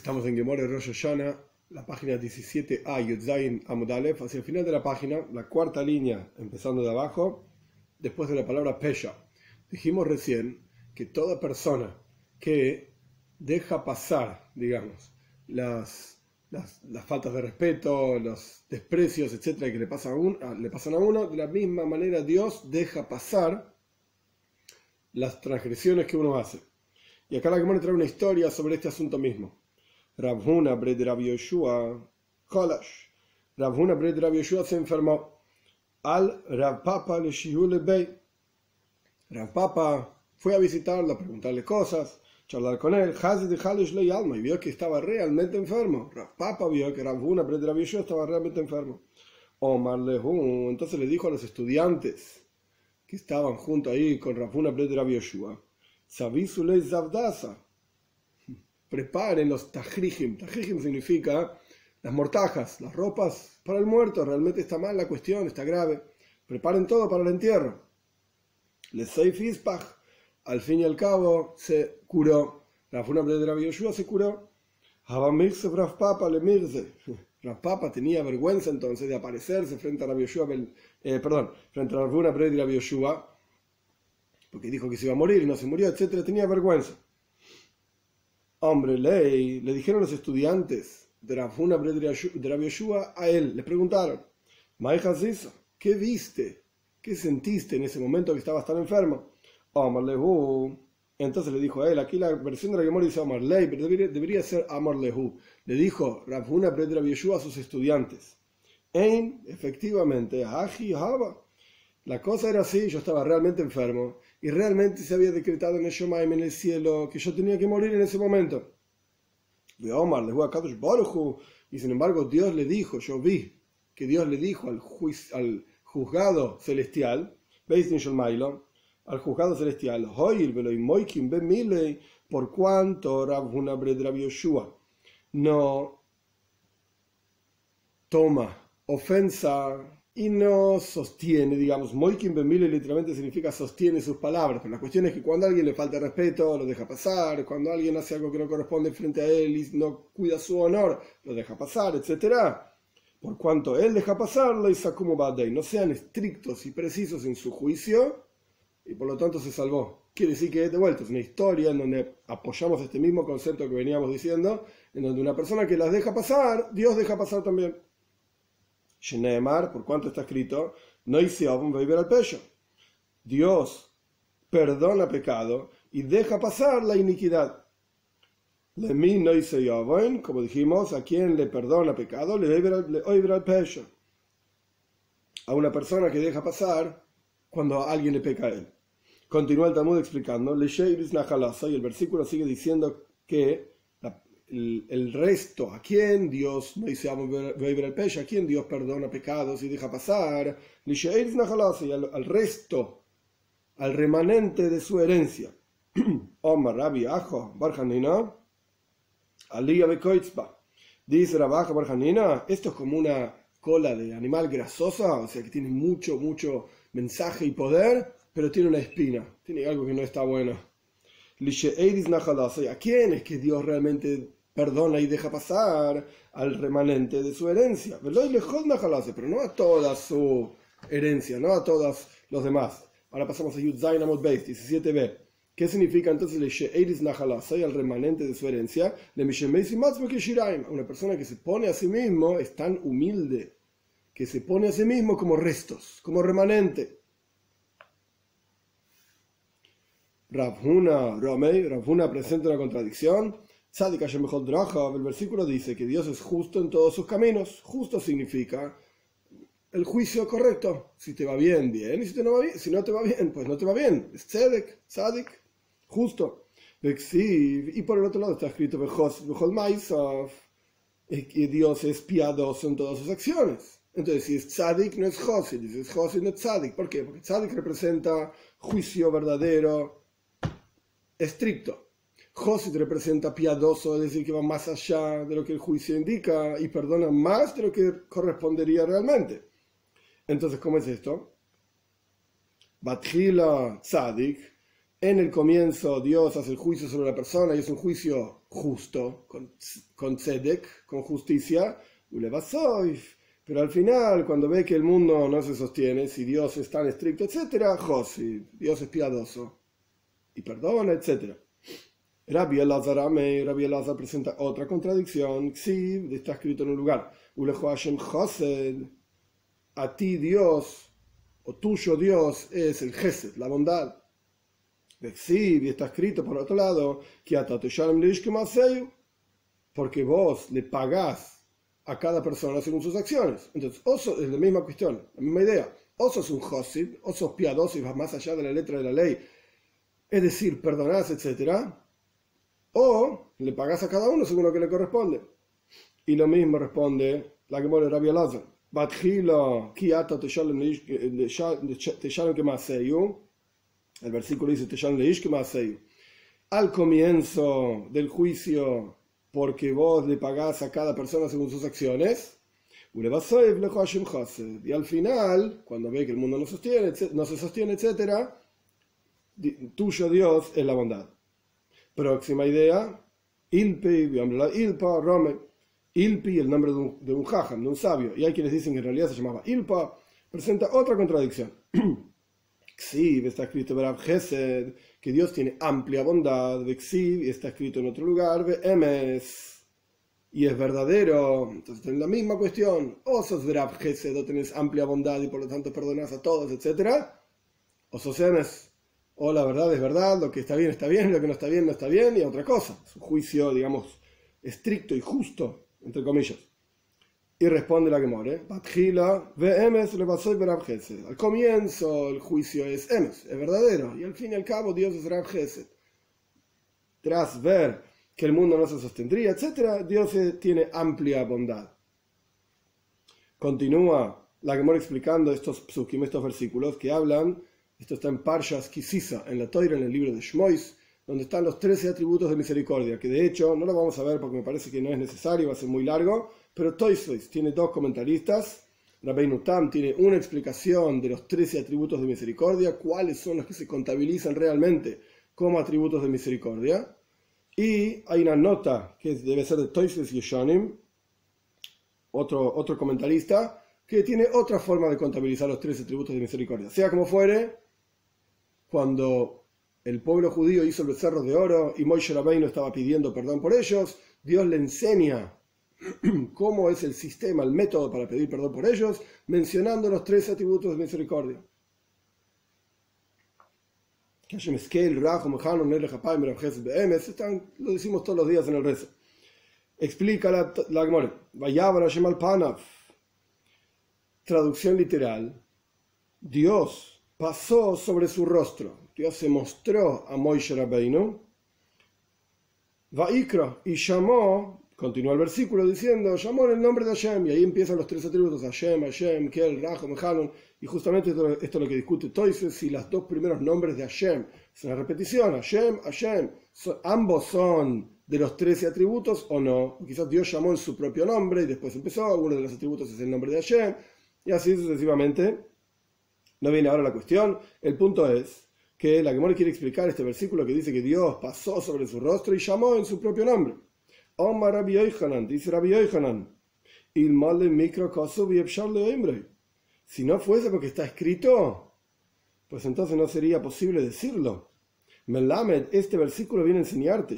Estamos en Gemore Rosh Hashanah, la página 17a, Yudzayin Amud Aleph, hacia el final de la página, la cuarta línea, empezando de abajo, después de la palabra Pesha. Dijimos recién que toda persona que deja pasar, digamos, las faltas de respeto, los desprecios, etcétera, que le pasan a uno, de la misma manera Dios deja pasar las transgresiones que uno hace. Y acá la Gemara trae una historia sobre este asunto mismo. Rav Huna bred Rav Yoshua Cholash. Rav Huna bred Rav Yoshua se enfermó. Al Rav Papa le Shihule Bey. Rav Papa fue a visitarlo, a preguntarle cosas, charlar con él. Hazid de Halish le alma, y vio que estaba realmente enfermo. Rav Papa vio que Rav Huna bred Rav Yoshua estaba realmente enfermo. Omar Lehu, entonces le dijo a los estudiantes que estaban junto ahí con Rav Huna bred Rav Yoshua: Savisule Zavdasa. Preparen los tajrijim. Tajrijim significa las mortajas, las ropas para el muerto. Realmente está mal la cuestión, está grave. Preparen todo para el entierro. Le Seif Ispach, al fin y al cabo, se curó. Rav Huna bred Rav Yoshua se curó. Havamirse Rav Papa le mirze. Rav Papa tenía vergüenza entonces de aparecerse frente a Rav Yoshua, frente a Rav Huna bred Rav Yoshua, porque dijo que se iba a morir y no se murió, etc. Tenía vergüenza. Hombre, le dijeron los estudiantes de Rav Huna bred Rav Yoshua a él, le preguntaron: ¿qué viste? ¿Qué sentiste en ese momento que estabas tan enfermo? Omar Lehu. Entonces le dijo a él, aquí la versión de la Gemara dice Omar Lei, pero debería ser Amar Lehu. Le dijo Rav Huna bred Rav Yoshua a sus estudiantes: efectivamente, Aji Haba. La cosa era así, yo estaba realmente enfermo y realmente se había decretado en el Shomaim, en el cielo, que yo tenía que morir en ese momento. Y sin embargo Dios le dijo, yo vi que Dios le dijo al juzgado celestial, al juzgado celestial, por cuanto Rav Huna bred Rav Yoshua no toma ofensa y no sostiene, digamos, Moikim Bemile literalmente significa sostiene sus palabras, pero la cuestión es que cuando a alguien le falta respeto, lo deja pasar, cuando alguien hace algo que no corresponde frente a él y no cuida su honor, lo deja pasar, etc. Por cuanto él deja pasarlo, y Sakumu Badei, no sean estrictos y precisos en su juicio, y por lo tanto se salvó. Quiere decir que, de vuelta, es una historia en donde apoyamos este mismo concepto que veníamos diciendo, en donde una persona que las deja pasar, Dios deja pasar también. Sheneemar, por cuanto está escrito, no hice beber al pecho. Dios perdona pecado y deja pasar la iniquidad. Le mi no hice como dijimos, a quien le perdona pecado, le oibra al pecho. A una persona que deja pasar cuando alguien le peca a él. Continúa el Talmud explicando, y el versículo sigue diciendo que el resto, a quien Dios no dice beber el pecho, a quien Dios perdona pecados y deja pasar, y al resto, al remanente de su herencia. Omar Rabbi Ajo Barjanina, Aliyah Bekoitzba. Dice Rabbi Ajo Barjanina, esto es como una cola de animal grasosa, o sea que tiene mucho mensaje y poder, pero tiene una espina, tiene algo que no está bueno. ¿A quién es que Dios realmente perdona y deja pasar? Al remanente de su herencia, pero no a toda su herencia, no a todos los demás. Ahora pasamos a Yudzayin Amud Beis 17b. ¿Qué significa entonces al remanente de su herencia? Una persona que se pone a sí mismo, es tan humilde que se pone a sí mismo como restos, como remanente. Rav Huna presenta una contradicción. El versículo dice que Dios es justo en todos sus caminos. Justo significa el juicio correcto. Si te va bien, bien, y si no te va bien, pues no te va bien. Es tzadik, justo. Y por el otro lado está escrito que Dios es piadoso en todas sus acciones. Entonces, si es tzadik, no es josid. Si es josid, no es tzadik. ¿Por qué? Porque tzadik representa juicio verdadero, estricto. Josid representa piadoso, es decir, que va más allá de lo que el juicio indica y perdona más de lo que correspondería realmente. Entonces, ¿cómo es esto? Batjila tzadik, En el comienzo Dios hace el juicio sobre la persona y es un juicio justo, con tzedek, con justicia, pero al final, cuando ve que el mundo no se sostiene, si Dios es tan estricto, etc., Josi, Dios es piadoso y perdona, etc. Rabbi Elazar presenta otra contradicción. Ksiv, está escrito en un lugar, Ulejo Hashem Chosed, a ti Dios, o tuyo Dios, es el Gesed, la bondad. Ksiv, y está escrito por otro lado, porque vos le pagás a cada persona según sus acciones. Entonces, es la misma cuestión, la misma idea. O sos un Josid, o sos piadoso y vas más allá de la letra de la ley, es decir, perdonás, etc. O le pagás a cada uno según lo que le corresponde. Y lo mismo responde la que muere Rabbi Elazar. El versículo dice, al comienzo del juicio, porque vos le pagás a cada persona según sus acciones, y al final, cuando ve que el mundo no se sostiene, etc., tuyo Dios es la bondad. Próxima idea, Ilpi, Ilpi, el nombre de un jajam, de un sabio, y hay quienes dicen que en realidad se llamaba Ilpa, presenta otra contradicción. Ksiv, está escrito Berav Gesed, que Dios tiene amplia bondad, Ksiv, y está escrito en otro lugar, Emes, y es verdadero. Entonces tenés la misma cuestión, o sos Berav Gesed, o tenés amplia bondad y por lo tanto perdonás a todos, etc. O sos Emes, o la verdad es verdad, lo que está bien, lo que no está bien, no está bien, y otra cosa. Es un juicio, digamos, estricto y justo, entre comillas. Y responde la Gemara, al comienzo el juicio es Emes, es verdadero, y al fin y al cabo Dios es Rav Gesed. Tras ver que el mundo no se sostendría, etc., Dios tiene amplia bondad. Continúa la Gemara explicando estos psukim, estos versículos que hablan, esto está en Parshas Kisisa, en la Toira, en el libro de Shmois, donde están los 13 atributos de misericordia, que de hecho no lo vamos a ver porque me parece que no es necesario, va a ser muy largo, pero Toysfos tiene dos comentaristas, Rabbeinu Tam tiene una explicación de los 13 atributos de misericordia, cuáles son los que se contabilizan realmente como atributos de misericordia, y hay una nota que debe ser de Toysfos y Yeshonim, otro comentarista, que tiene otra forma de contabilizar los 13 atributos de misericordia. Sea como fuere, cuando el pueblo judío hizo el becerro de oro y Moshe Rabbeinu estaba pidiendo perdón por ellos, Dios le enseña cómo es el sistema, el método para pedir perdón por ellos, mencionando los 13 atributos de misericordia. Lo decimos todos los días en el rezo. Explica la Gemara. Traducción literal. Dios pasó sobre su rostro. Dios se mostró a Moshe Rabbeinu, Vaikra, y llamó, continúa el versículo diciendo, llamó en el nombre de Hashem, y ahí empiezan los 3 atributos, Hashem, Kel, Rahom, Hanun, y justamente esto es lo que discute Toysfos, si los dos primeros nombres de Hashem, es una repetición, Hashem, ambos son de los 13 atributos o no, quizás Dios llamó en su propio nombre y después empezó, uno de los atributos es el nombre de Hashem, y así sucesivamente. No viene ahora la cuestión, el punto es que la Gemara quiere explicar este versículo que dice que Dios pasó sobre su rostro y llamó en su propio nombre. Omar Rabbi Yochanan, dice Rabbi Yochanan, si no fuese porque está escrito, pues entonces no sería posible decirlo. Melamed, este versículo viene a enseñarte,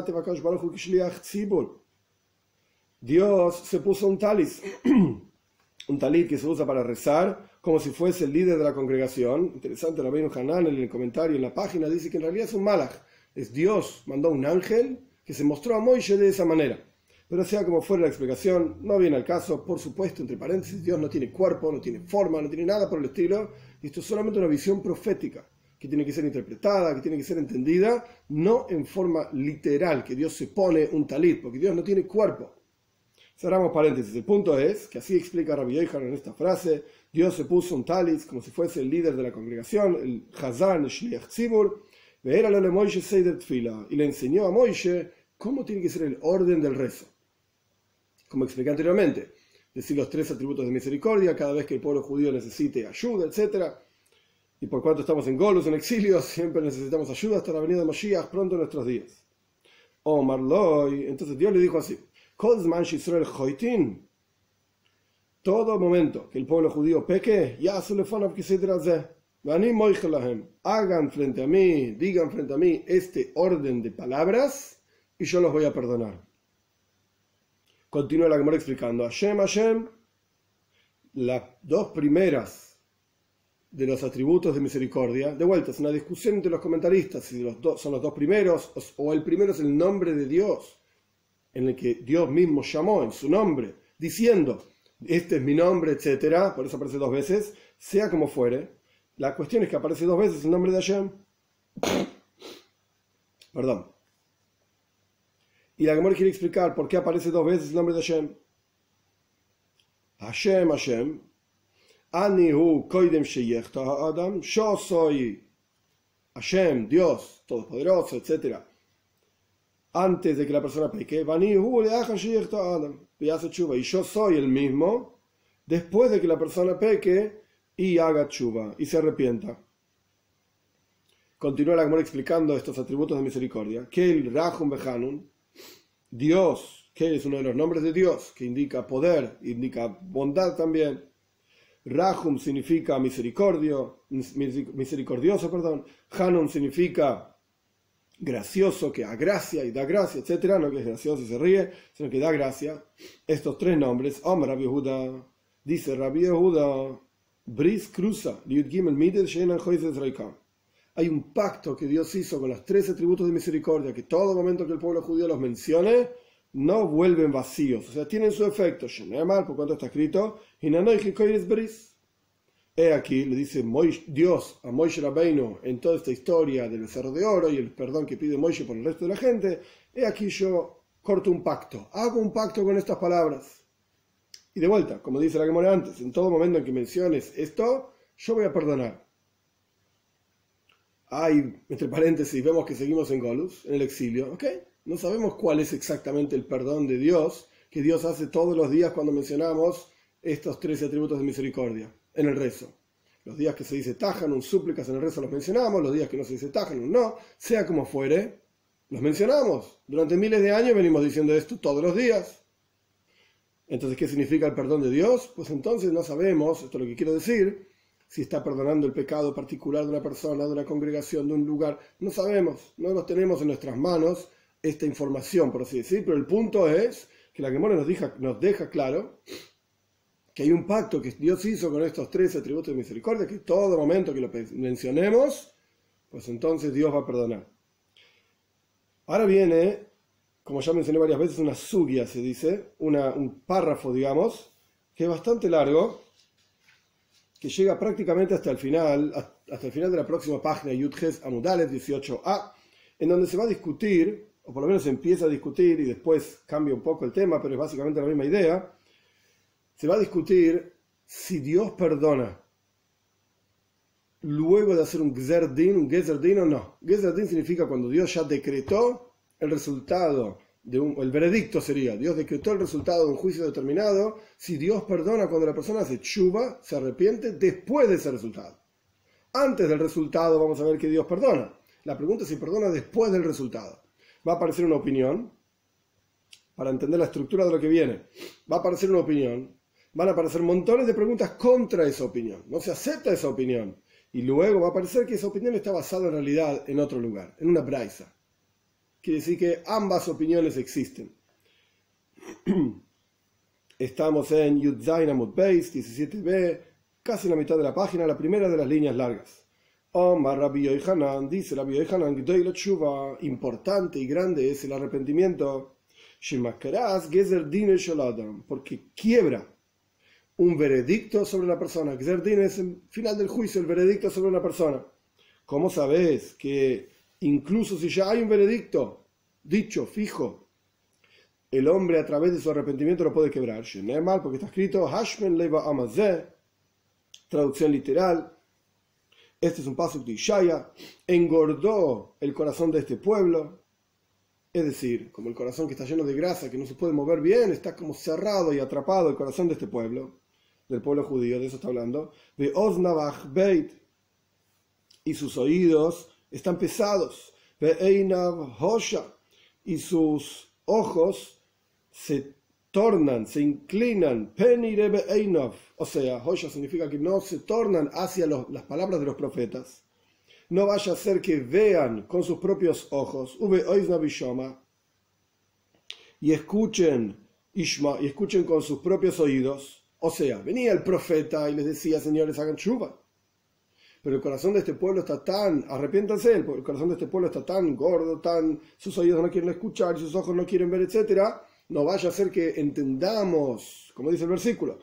Dios se puso un talis, un talit que se usa para rezar, como si fuese el líder de la congregación. Interesante, Rabbeinu Hanan en el comentario en la página dice que en realidad es un malach, es Dios, mandó un ángel que se mostró a Moisés de esa manera. Pero sea como fuera la explicación, no viene al caso, por supuesto, entre paréntesis, Dios no tiene cuerpo, no tiene forma, no tiene nada por el estilo, y esto es solamente una visión profética, que tiene que ser interpretada, que tiene que ser entendida, no en forma literal, que Dios se pone un talit, porque Dios no tiene cuerpo. Cerramos paréntesis. El punto es que así explica Rabbi Yochanan en esta frase, Dios se puso un talis como si fuese el líder de la congregación, el Hazan, el Shliach Tzibur, y le enseñó a Moisés cómo tiene que ser el orden del rezo. Como expliqué anteriormente, decir los 3 atributos de misericordia cada vez que el pueblo judío necesite ayuda, etc. y por cuanto estamos en Golus, en exilio, siempre necesitamos ayuda hasta la venida de Moshiach pronto en nuestros días. Omar Loy, entonces Dios le dijo así: todo momento que el pueblo judío peque, hagan frente a mí, digan frente a mí este orden de palabras y yo los voy a perdonar. Continúa la Gemara explicando: Hashem, las dos primeras de los atributos de misericordia. De vuelta, es una discusión entre los comentaristas si son los dos primeros o el primero es el nombre de Dios, en el que Dios mismo llamó en su nombre, diciendo: este es mi nombre, etcétera. Por eso aparece dos veces. Sea como fuere, la cuestión es que aparece dos veces el nombre de Hashem. Perdón. Y la Gemara quiere explicar por qué aparece dos veces el nombre de Hashem. Hashem, Anihu koidem sheyechta ha'adam, yo soy Hashem, Dios Todopoderoso, etcétera, antes de que la persona peque. Vanihu le'achar sheyechta ha'adam, y yo soy el mismo después de que la persona peque y haga tshuva y se arrepienta. Continúa la Gemara explicando estos atributos de misericordia. Kel Rahum Behanun, Dios, que es uno de los nombres de Dios, que indica poder, indica bondad también. Rahum significa misericordioso, perdón. Hanun significa gracioso, que agracia y da gracia, etcétera. No que es gracioso y se ríe, sino que da gracia. Estos tres nombres, Om Rabbi Yehuda, dice Rabbi Yehuda, Bris cruza, Liud Gimel Midet Shenan Joises Reikam. Hay un pacto que Dios hizo con los tres atributos de misericordia, que todo momento que el pueblo judío los mencione, no vuelven vacíos, o sea, tienen su efecto. Por cuanto está escrito, he aquí, le dice Dios a Moshe Rabbeinu en toda esta historia del becerro de oro y el perdón que pide Moshe por el resto de la gente, he aquí yo corto un pacto, hago un pacto con estas palabras. Y de vuelta, como dice la Gemara antes, en todo momento en que menciones esto, yo voy a perdonar. Hay, entre paréntesis, vemos que seguimos en Golus, en el exilio, ¿ok? No sabemos cuál es exactamente el perdón de Dios que Dios hace todos los días cuando mencionamos estos 13 atributos de misericordia en el rezo. Los días que se dice Tajanun, súplicas en el rezo los mencionamos, los días que no se dice Tajanun, no, sea como fuere, los mencionamos. Durante miles de años venimos diciendo esto todos los días. Entonces, ¿qué significa el perdón de Dios? Pues entonces no sabemos, esto es lo que quiero decir, si está perdonando el pecado particular de una persona, de una congregación, de un lugar. No sabemos, no los tenemos en nuestras manos esta información, por así decir, pero el punto es que la Gemara nos deja claro que hay un pacto que Dios hizo con estos 13 atributos de misericordia, que todo momento que lo mencionemos, pues entonces Dios va a perdonar. Ahora viene, como ya mencioné varias veces, una sugia, se dice, un párrafo, digamos, que es bastante largo, que llega prácticamente hasta el final de la próxima página, Yudges Amudales 18a, en donde se va a discutir, o por lo menos se empieza a discutir y después cambia un poco el tema, pero es básicamente la misma idea. Se va a discutir si Dios perdona luego de hacer un Gezer Din o no. Gezer Din significa cuando Dios ya decretó el resultado, el veredicto sería, Dios decretó el resultado de un juicio determinado, si Dios perdona cuando la persona hace tshuva, se arrepiente después de ese resultado. Antes del resultado vamos a ver que Dios perdona. La pregunta es si perdona después del resultado. Va a aparecer una opinión, para entender la estructura de lo que viene. Va a aparecer una opinión, van a aparecer montones de preguntas contra esa opinión. No se acepta esa opinión. Y luego va a aparecer que esa opinión está basada en realidad en otro lugar, en una braisa. Quiere decir que ambas opiniones existen. Estamos en Yud Zayin Amud Beis, 17b, casi en la mitad de la página, la primera de las líneas largas. Omar Rabbi Yohanan, dice Rabbi Yohanan, Gdoil Tshuva, importante y grande es el arrepentimiento, porque quiebra un veredicto sobre la persona. Gezer Din es el final del juicio, el veredicto sobre una persona. ¿Cómo sabes que incluso si ya hay un veredicto dicho, fijo, el hombre a través de su arrepentimiento lo puede quebrar? Porque está escrito Hashmen Leiva Amazeh, traducción literal. Este es un pasuk de Ishaya, engordó el corazón de este pueblo, es decir, como el corazón que está lleno de grasa, que no se puede mover bien, está como cerrado y atrapado el corazón de este pueblo, del pueblo judío, de eso está hablando, de Oznavach Beit, y sus oídos están pesados, ve'einav hosha, y sus ojos se tornan, se inclinan, penire be'einav, o sea, hosha significa que no se tornan hacia las palabras de los profetas. No vaya a ser que vean con sus propios ojos, y escuchen Ishma, y escuchen con sus propios oídos. O sea, venía el profeta y les decía, señores, hagan chuva. Pero el corazón de este pueblo está tan, arrepiéntanse, el corazón de este pueblo está tan gordo, sus oídos no quieren escuchar, sus ojos no quieren ver, etcétera. No vaya a ser que entendamos, como dice el versículo,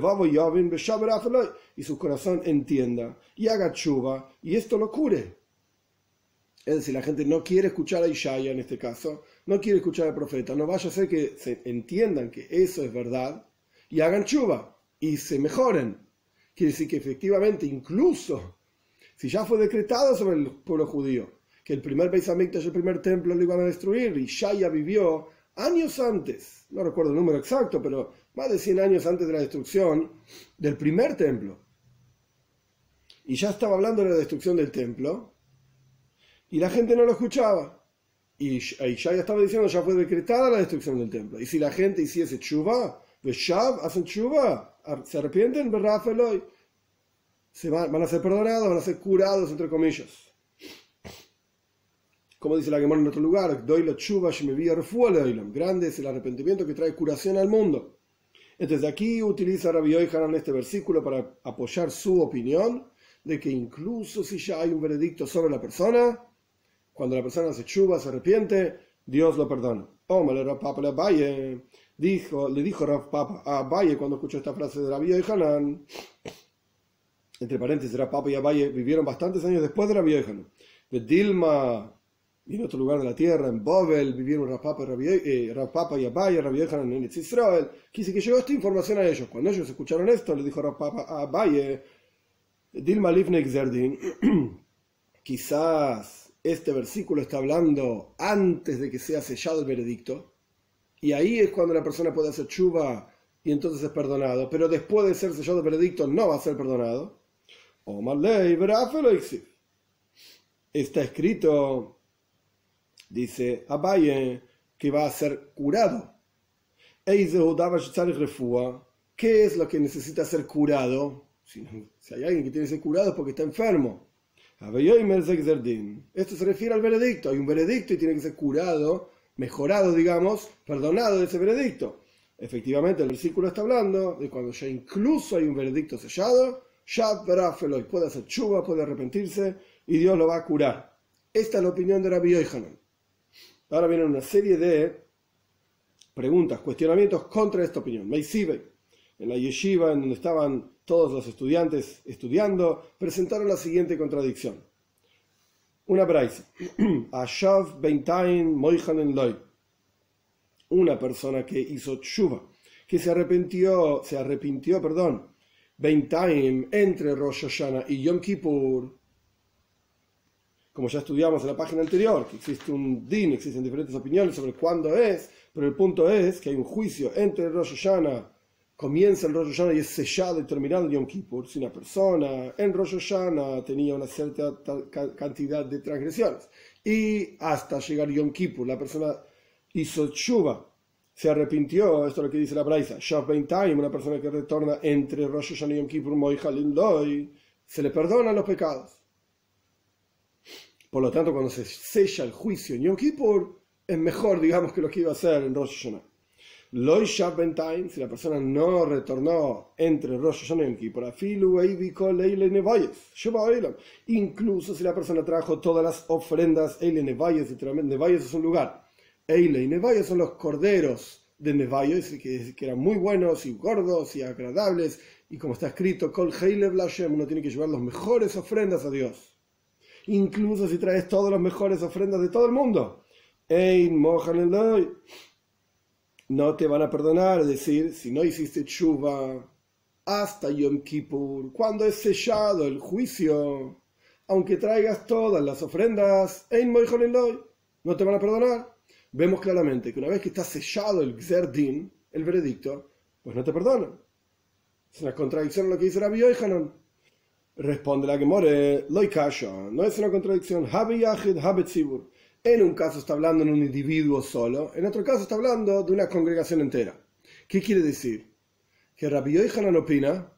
y su corazón entienda y haga chuva y esto lo cure. Es decir, la gente no quiere escuchar a Ishaya en este caso, no quiere escuchar al profeta, no vaya a ser que se entiendan que eso es verdad y hagan chuva y se mejoren. Quiere decir que efectivamente, incluso si ya fue decretado sobre el pueblo judío que el primer Beis Hamikdash, el primer templo, lo iban a destruir, y Ishaya vivió años antes, no recuerdo el número exacto, pero más de 100 años antes de la destrucción del primer templo, y ya estaba hablando de la destrucción del templo, y la gente no lo escuchaba. Y Ishaya estaba diciendo, ya fue decretada la destrucción del templo. Y si la gente hiciese tshuva, veshav, hacen tshuva, se arrepienten, van a ser perdonados, van a ser curados, entre comillas. Como dice la Gemara en otro lugar, grande es el arrepentimiento que trae curación al mundo. Entonces aquí utiliza Rabbi Yochanan este versículo para apoyar su opinión de que incluso si ya hay un veredicto sobre la persona, cuando la persona hace tshuva, se arrepiente, Dios lo perdona. Le dijo Rav Papa a Abaye cuando escuchó esta frase de Rabbi Yochanan, entre paréntesis, Rav Papa y Abaye vivieron bastantes años después de Rabbi Yochanan. De Dilma, y en otro lugar de la tierra, en Bovel, vivieron Rav Papa y Abaye, Rabbi Yochanan en Israel. Quise que llegó esta información a ellos. Cuando ellos escucharon esto, le dijo Rav Papa a Abaye, Dilma Lifnei Gzerdin, quizás este versículo está hablando antes de que sea sellado el veredicto, y ahí es cuando la persona puede hacer tshuva y entonces es perdonado, pero después de ser sellado el veredicto no va a ser perdonado. O Marley, está escrito, dice Abaye, que va a ser curado. ¿Qué es lo que necesita ser curado? Si hay alguien que tiene que ser curado es porque está enfermo. Esto se refiere al veredicto. Hay un veredicto y tiene que ser curado, mejorado, digamos, perdonado de ese veredicto. Efectivamente, el versículo está hablando de cuando ya incluso hay un veredicto sellado, ya puede hacer chuva, puede arrepentirse y Dios lo va a curar. Esta es la opinión de Rabbi Yochanan. Ahora viene una serie de preguntas, cuestionamientos contra esta opinión. Meisibei, en la yeshiva en donde estaban todos los estudiantes estudiando, presentaron la siguiente contradicción. Una braisa. Ashav beintain moichanen loy. Una persona que hizo tshuva, que se arrepintió, beintain, entre Rosh Hashanah y Yom Kippur. Como ya estudiamos en la página anterior, que existe un din, existen diferentes opiniones sobre cuándo es, pero el punto es que hay un juicio entre Rosh Hashanah, comienza el Rosh Hashanah y es sellado y terminado el Yom Kippur. Si una persona en Rosh Hashanah tenía una cierta cantidad de transgresiones y hasta llegar Yom Kippur la persona hizo tshuva, se arrepintió, esto es lo que dice la Braisa, Shav Ben Time, una persona que retorna entre Rosh Hashanah y Yom Kippur, Moichalin Loy, se le perdonan los pecados. Por lo tanto, cuando se sella el juicio en Yom Kippur, es mejor, digamos, que lo que iba a hacer en Rosh Hashanah. Loy Shav Ben Time, si la persona no retornó entre Rosh Hashanah y Yom Kippur, Afilu Eiviko Leile Nevayes, incluso si la persona trajo todas las ofrendas, Eile Nevayes, literalmente, Nevayes es un lugar. Eile y Nevayes son los corderos de Nevayes, que eran muy buenos y gordos y agradables, y como está escrito, Kol Heilev Lashem, uno tiene que llevar las mejores ofrendas a Dios. Incluso si traes todas las mejores ofrendas de todo el mundo. Ein Mohan Eloi. No te van a perdonar, es decir, si no hiciste tshuva hasta Yom Kippur, cuando es sellado el juicio, aunque traigas todas las ofrendas, Ein Mohan Eloi, no te van a perdonar. Vemos claramente que una vez que está sellado el Gzer Din, el veredicto, pues no te perdonan. Es una contradicción a lo que dice Rabbi Yochanan. Responde la Gemore, Loi Kasha, no es una contradicción. Habe Yachid, Habe Tzibur. En un caso está hablando en un individuo solo, en otro caso está hablando de una congregación entera. ¿Qué quiere decir? Que Rabbi Yochanan opina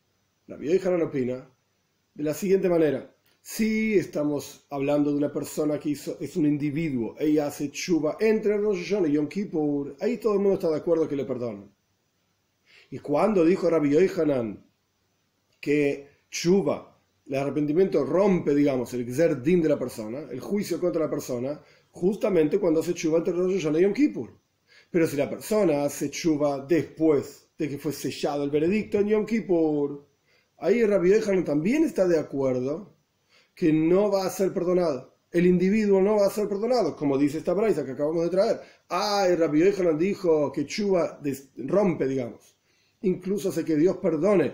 de la siguiente manera. Si estamos hablando de una persona que es un individuo, ella hace tshuva entre Rosh Hashanah y Yom Kippur, ahí todo el mundo está de acuerdo que le perdonan. Y cuando dijo Rabbi Yochanan que tshuva, el arrepentimiento rompe, digamos, el gzer din de la persona, el juicio contra la persona, justamente cuando hace tshuva entre Rosh Hashanah y Yom Kippur. Pero si la persona hace tshuva después de que fue sellado el veredicto en Yom Kippur, ahí Rabbi Yochanan también está de acuerdo que no va a ser perdonado. El individuo no va a ser perdonado, como dice esta braisa que acabamos de traer. Rabbi Yochanan dijo que tshuva rompe, digamos. Incluso hace que Dios perdone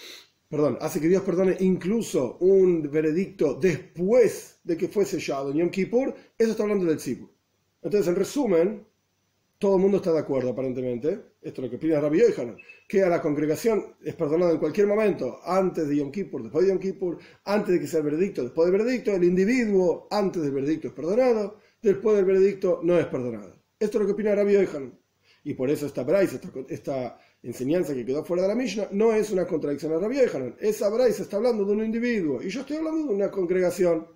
incluso un veredicto después de que fue sellado en Yom Kippur. Eso está hablando del tzibur. Entonces, en resumen, todo el mundo está de acuerdo, aparentemente. Esto es lo que opina Rabbi Yochanan, que a la congregación es perdonado en cualquier momento, antes de Yom Kippur, después de Yom Kippur, antes de que sea el veredicto, después del veredicto. El individuo, antes del veredicto, es perdonado, después del veredicto, no es perdonado. Esto es lo que opina Rabbi Yochanan. Y por eso esta braisa, esta enseñanza que quedó fuera de la Mishnah, no es una contradicción a Rabbi Yochanan. Esa braisa está hablando de un individuo, y yo estoy hablando de una congregación.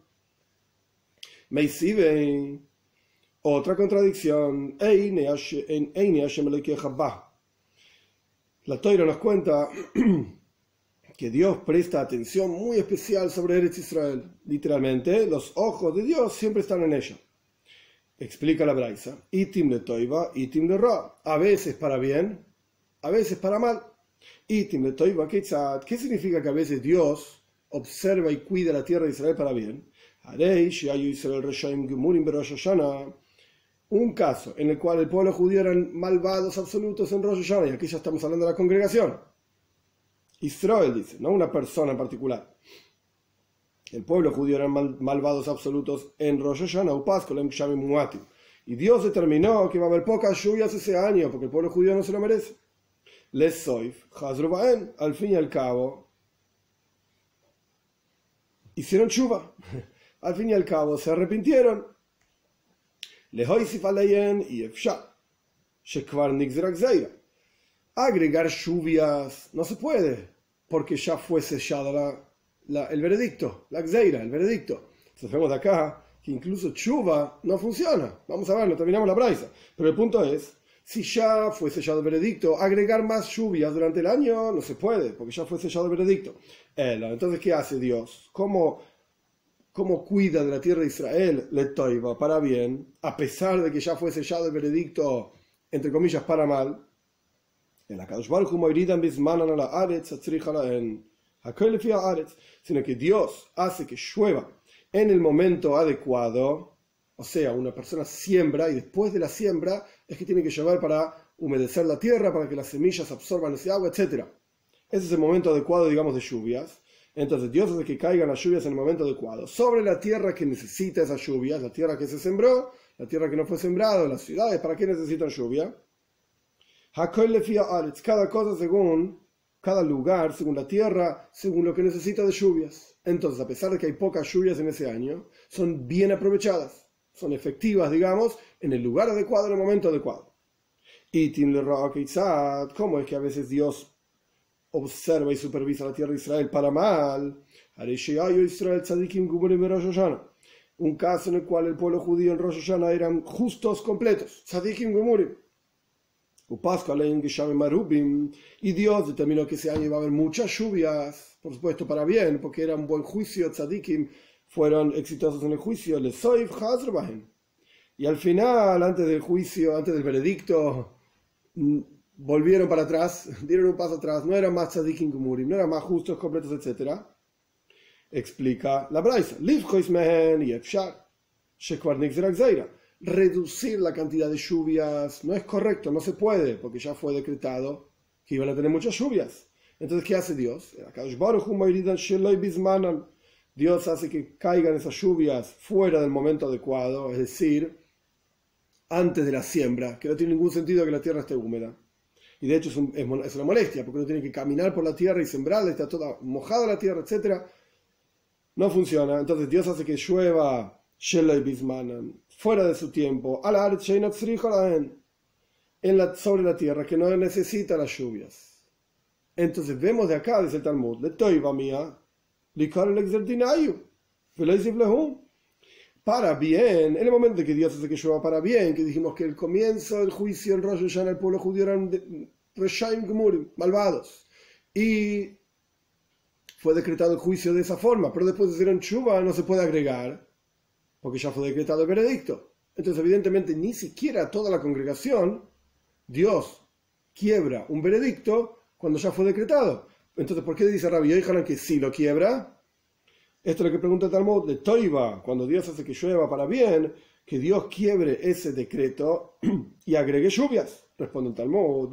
Meisive. Otra contradicción. La Torá nos cuenta que Dios presta atención muy especial sobre Eretz Israel. Literalmente, los ojos de Dios siempre están en ella. Explica la braisa. Itim le toiva, itim le ra. A veces para bien, a veces para mal. Itim le toiva, ¿qué significa que a veces Dios observa y cuida la tierra de Israel para bien? Un caso en el cual el pueblo judío eran malvados absolutos en Rosh Hashanah, y aquí ya estamos hablando de la congregación. Israel dice, no una persona en particular. El pueblo judío eran malvados absolutos en Rosh Hashanah, y Dios determinó que va a haber pocas lluvias ese año, porque el pueblo judío no se lo merece. Les soif, al fin y al cabo, hicieron chuva. Al fin y al cabo se arrepintieron. Agregar lluvias no se puede, porque ya fue sellado el veredicto, la gzeira, el veredicto. Entonces vemos de acá que incluso chuva no funciona. Vamos a verlo, terminamos la braisa. Pero el punto es, si ya fue sellado el veredicto, agregar más lluvias durante el año no se puede, porque ya fue sellado el veredicto. Entonces, ¿qué hace Dios? ¿Cómo cuida de la tierra de Israel? Le toiva, para bien, a pesar de que ya fue sellado el veredicto, entre comillas, para mal. Sino que Dios hace que llueva en el momento adecuado. O sea, una persona siembra y después de la siembra es que tiene que llover para humedecer la tierra, para que las semillas absorban ese agua, etc. Ese es el momento adecuado, digamos, de lluvias. Entonces Dios hace que caigan las lluvias en el momento adecuado sobre la tierra que necesita esas lluvias, la tierra que se sembró, la tierra que no fue sembrada, las ciudades, ¿para qué necesitan lluvia? Cada cosa según, cada lugar, según la tierra, según lo que necesita de lluvias. Entonces, a pesar de que hay pocas lluvias en ese año, son bien aprovechadas, son efectivas, digamos, en el lugar adecuado, en el momento adecuado. Y ¿cómo es que a veces Dios observa y supervisa la tierra de Israel para mal? Un caso en el cual el pueblo judío en Rosh Hashanah eran justos completos, tzadikim gumurim. Y Dios determinó que ese año iba a haber muchas lluvias, por supuesto para bien, porque era un buen juicio, tzadikim fueron exitosos en el juicio, y al final, antes del juicio, antes del veredicto, volvieron para atrás, dieron un paso atrás, no eran más tzadikim gumurim, no eran más justos, completos, etc. Explica la braisa, reducir la cantidad de lluvias no es correcto, no se puede, porque ya fue decretado que iban a tener muchas lluvias. Entonces, ¿qué hace Dios? Dios hace que caigan esas lluvias fuera del momento adecuado, es decir, antes de la siembra, que no tiene ningún sentido que la tierra esté húmeda. Y de hecho es una molestia, porque uno tiene que caminar por la tierra y sembrarla, y está toda mojada la tierra, etc. no funciona. Entonces Dios hace que llueva Shelei Bismanan, fuera de su tiempo, sobre la tierra que no necesita las lluvias. Entonces vemos de acá, dice el Talmud, para bien, en el momento que Dios hace que llueva para bien, que dijimos que el comienzo del juicio en Rosh Hashanah, el pueblo judío eran Reshaim Gemurim, malvados, y fue decretado el juicio de esa forma, pero después de hacer en Tshuva no se puede agregar, porque ya fue decretado el veredicto. Entonces evidentemente ni siquiera toda la congregación, Dios quiebra un veredicto cuando ya fue decretado. Entonces, ¿por qué dice Rabbi Yochanan que sí lo quiebra? Esto es lo que pregunta el Talmud de Toiva, cuando Dios hace que llueva para bien, que Dios quiebre ese decreto y agregue lluvias. Responde el Talmud,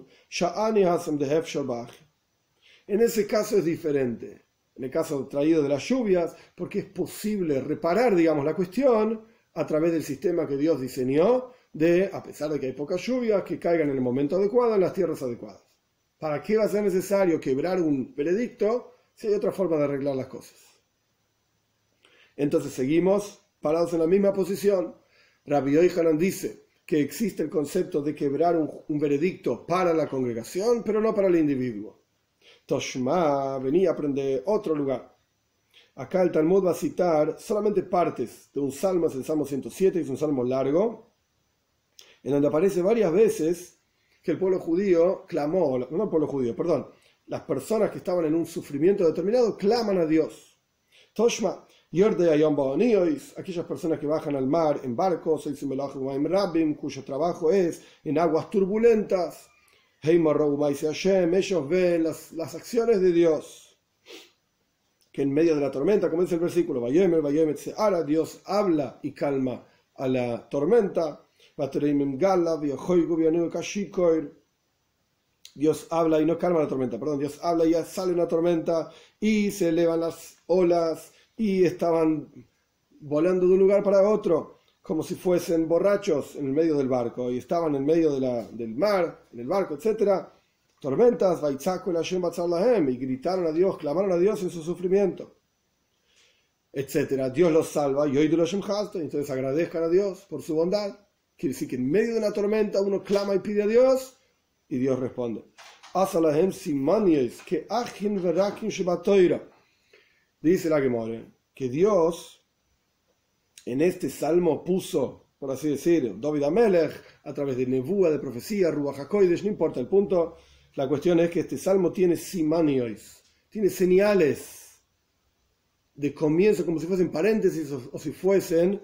en ese caso es diferente. En el caso traído de las lluvias, porque es posible reparar, digamos, la cuestión a través del sistema que Dios diseñó de, a pesar de que hay pocas lluvias, que caigan en el momento adecuado en las tierras adecuadas. ¿Para qué va a ser necesario quebrar un veredicto si hay otra forma de arreglar las cosas? Entonces seguimos parados en la misma posición. Rabbi Yochanan dice que existe el concepto de quebrar un veredicto para la congregación, pero no para el individuo. Toshma venía a aprender otro lugar. Acá el Talmud va a citar solamente partes de un salmo, es el Salmo 107, que es un salmo largo, en donde aparece varias veces que el pueblo judío clamó, no el pueblo judío, perdón, las personas que estaban en un sufrimiento determinado claman a Dios. Toshma, aquellas personas que bajan al mar en barcos, cuyo trabajo es en aguas turbulentas, ellos ven las acciones de Dios, que en medio de la tormenta, como dice el versículo, Dios habla y calma a la tormenta, Dios habla y no calma la tormenta, perdón, Dios habla y ya sale una tormenta y se elevan las olas y estaban volando de un lugar para otro, como si fuesen borrachos en el medio del barco, y estaban en medio del mar, en el barco, etc. Tormentas, y gritaron a Dios, clamaron a Dios en su sufrimiento, etc. Dios los salva, y entonces agradezcan a Dios por su bondad. Quiere decir que en medio de una tormenta uno clama y pide a Dios, y Dios responde. Dice la Gemara que Dios en este salmo puso, por así decir, David Amelech, a través de Nebúa, de profecía, Ruach HaKodesh, no importa el punto, la cuestión es que este salmo tiene simaniois, tiene señales de comienzo, como si fuesen paréntesis o si fuesen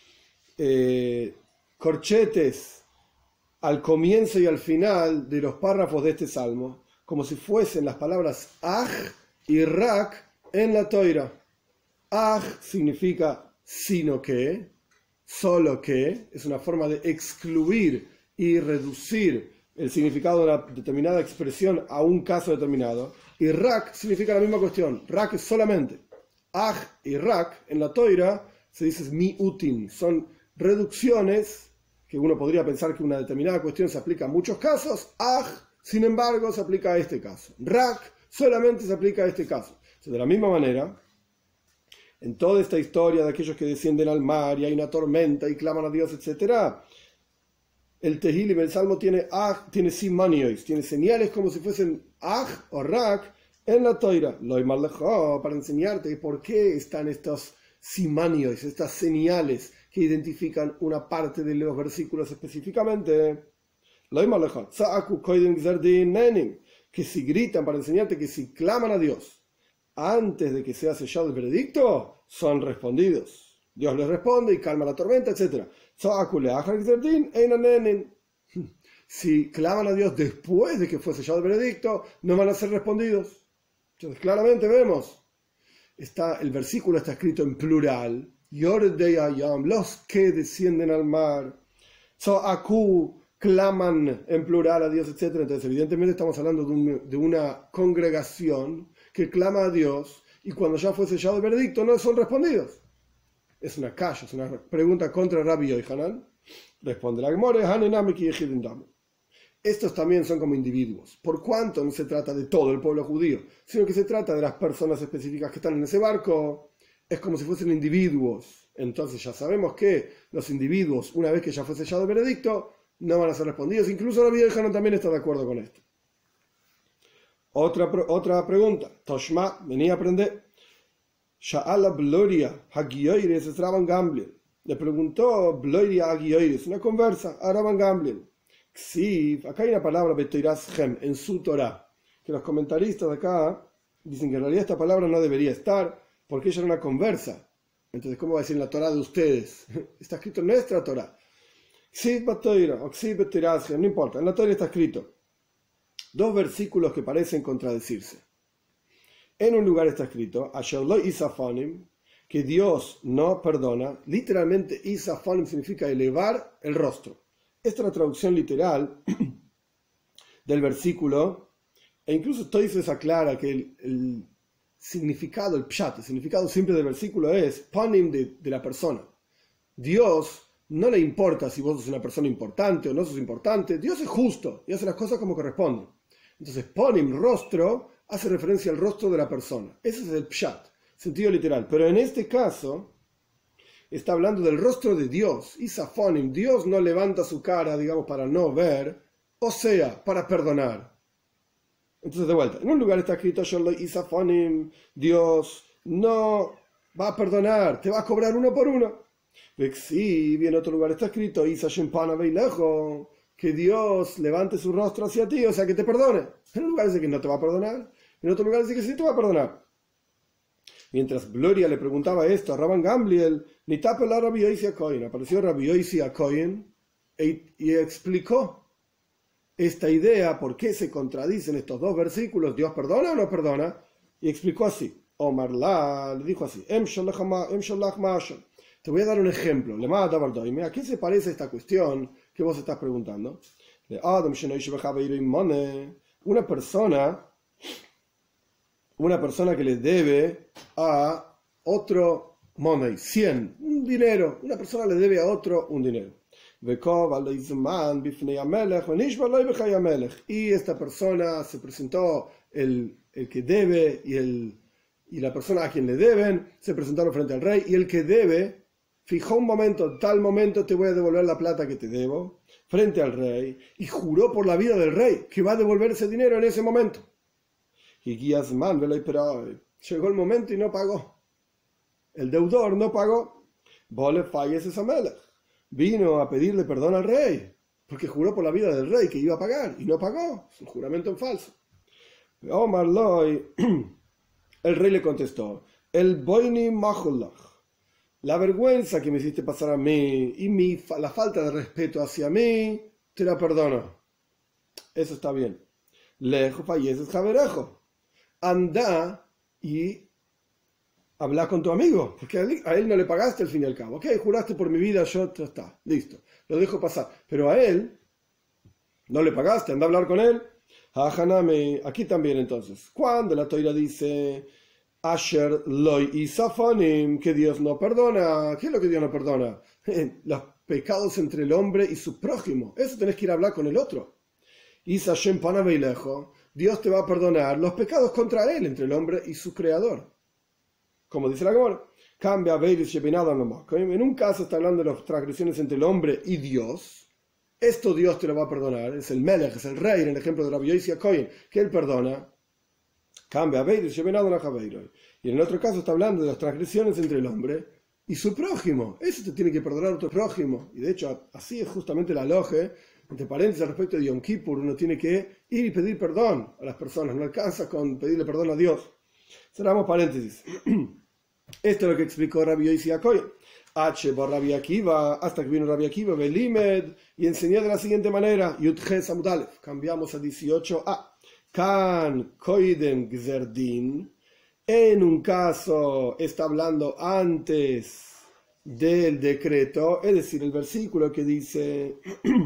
corchetes al comienzo y al final de los párrafos de este salmo, como si fuesen las palabras aj y rak en la Toira. Aj significa sino que, solo que, es una forma de excluir y reducir el significado de una determinada expresión a un caso determinado. Y rak significa la misma cuestión. Rak es solamente. Aj y rak en la Toira se dice miutin, son reducciones que uno podría pensar que una determinada cuestión se aplica a muchos casos. Aj, sin embargo, se aplica a este caso. Rak solamente se aplica a este caso. De la misma manera, en toda esta historia de aquellos que descienden al mar y hay una tormenta y claman a Dios, etc., el Tehilim, el Salmo, tiene simaniois, tiene señales como si fuesen aj o rak en la Toira. Lo hay para enseñarte por qué están estos simaniois, estas señales que identifican una parte de los versículos específicamente. Lo hay que si gritan para enseñarte que si claman a Dios antes de que sea sellado el veredicto, son respondidos. Dios les responde y calma la tormenta, etc. Si claman a Dios después de que fue sellado el veredicto, no van a ser respondidos. Entonces, claramente vemos, el versículo está escrito en plural. Los que descienden al mar. Claman en plural a Dios, etc. Entonces, evidentemente estamos hablando de una congregación que clama a Dios y cuando ya fue sellado el veredicto no son respondidos. Es una calla, es una pregunta contra Rabbi Yochanan. Responde la Gemara, estos también son como individuos, por cuanto no se trata de todo el pueblo judío, sino que se trata de las personas específicas que están en ese barco. es como si fuesen individuos. Entonces ya sabemos que los individuos, una vez que ya fue sellado el veredicto, no van a ser respondidos. Incluso Rabbi Yochanan también está de acuerdo con esto. Otra pregunta. Toshma, venía a aprender. Sha'ala Bloria Hagioires es Rabban Gamliel. Le preguntó Bloria Hagioires, una conversa a Rabban Gamliel. Xiv, acá hay una palabra Betoiras Gem, en su Torah, que los comentaristas de acá dicen que en realidad esta palabra no debería estar, porque ella era una conversa. Entonces, ¿cómo va a decir en la Torah de ustedes? Está escrito en nuestra Torah. Xiv Batoira, o Xiv Betoiras Gem, no importa, en la Torah está escrito. Dos versículos que parecen contradecirse. En un lugar está escrito, que Dios no perdona. Literalmente, isafonim significa elevar el rostro. Esta es la traducción literal del versículo, e incluso Toises aclara que el significado, el pshat, el significado simple del versículo es ponim de la persona. Dios no le importa si vos sos una persona importante o no sos importante. Dios es justo y hace las cosas como corresponden. Entonces, ponim, rostro, hace referencia al rostro de la persona. Ese es el pshat, sentido literal. Pero en este caso, está hablando del rostro de Dios. Isafonim, Dios no levanta su cara, digamos, para no ver, o sea, para perdonar. Entonces, de vuelta, en un lugar está escrito, Isafonim, Dios no va a perdonar, te va a cobrar uno por uno. Y en otro lugar está escrito, Isashempana Beilejo, que Dios levante su rostro hacia ti, o sea, que te perdone. En un lugar dice que no te va a perdonar, en otro lugar dice que sí te va a perdonar. Mientras Gloria le preguntaba esto a Rabban Gamliel, Nitapela Rabbi Yosi Cohen, apareció Rabbi Yosi Cohen y explicó esta idea, por qué se contradicen estos dos versículos, ¿Dios perdona o no perdona? Y explicó así, Omar La, le dijo así, te voy a dar un ejemplo, ¿a qué se parece esta cuestión que vos estás preguntando? Una persona que le debe a otro money, 100, un dinero, una persona le debe a otro un dinero. Y esta persona se presentó, el que debe y la persona a quien le deben se presentaron frente al rey, y el que debe fijó un momento, tal momento te voy a devolver la plata que te debo, frente al rey, y juró por la vida del rey que va a devolver ese dinero en ese momento. Y Guíasman, pero llegó el momento y no pagó. El deudor no pagó. Vino a pedirle perdón al rey, porque juró por la vida del rey que iba a pagar, y no pagó. Es un juramento en falso. Omar Loy, el rey le contestó, el boini majulach, la vergüenza que me hiciste pasar a mí y la falta de respeto hacia mí, te la perdono. Eso está bien. Lejo falleces javerejo. Anda y habla con tu amigo, porque a él no le pagaste al fin y al cabo. Ok, juraste por mi vida, yo ya está, listo, lo dejo pasar. Pero a él no le pagaste, anda a hablar con él. Haname, aquí también entonces. Cuando la Toira dice Asher loy isafonim, que Dios no perdona, ¿qué es lo que Dios no perdona? Los pecados entre el hombre y su prójimo. Eso tenés que ir a hablar con el otro. Isashem panaveilejo, Dios te va a perdonar los pecados contra él, entre el hombre y su creador. Como dice la Gemara, cambia a Beiris Shebinado en un caso está hablando de las transgresiones entre el hombre y Dios. Esto Dios te lo va a perdonar. Es el Melech, es el rey, en el ejemplo de Rabbi Yosi Cohen, que él perdona. Cambia a Beiris Shebinado y en el otro caso está hablando de las transgresiones entre el hombre y su prójimo. Eso te tiene que perdonar a tu prójimo. Y de hecho, así es justamente la loge. Entre paréntesis, al respecto de Yom Kippur, uno tiene que ir y pedir perdón a las personas. No alcanza con pedirle perdón a Dios. Cerramos paréntesis. Esto es lo que explicó Rabbi Yosi Cohen. H por Rabbi Akiva, hasta que vino Rabbi Akiva, Belimed, y enseñó de la siguiente manera. Yudche Samudalef. Cambiamos a 18a. Kan Koidem Gzerdin. En un caso está hablando antes del decreto, es decir, el versículo que dice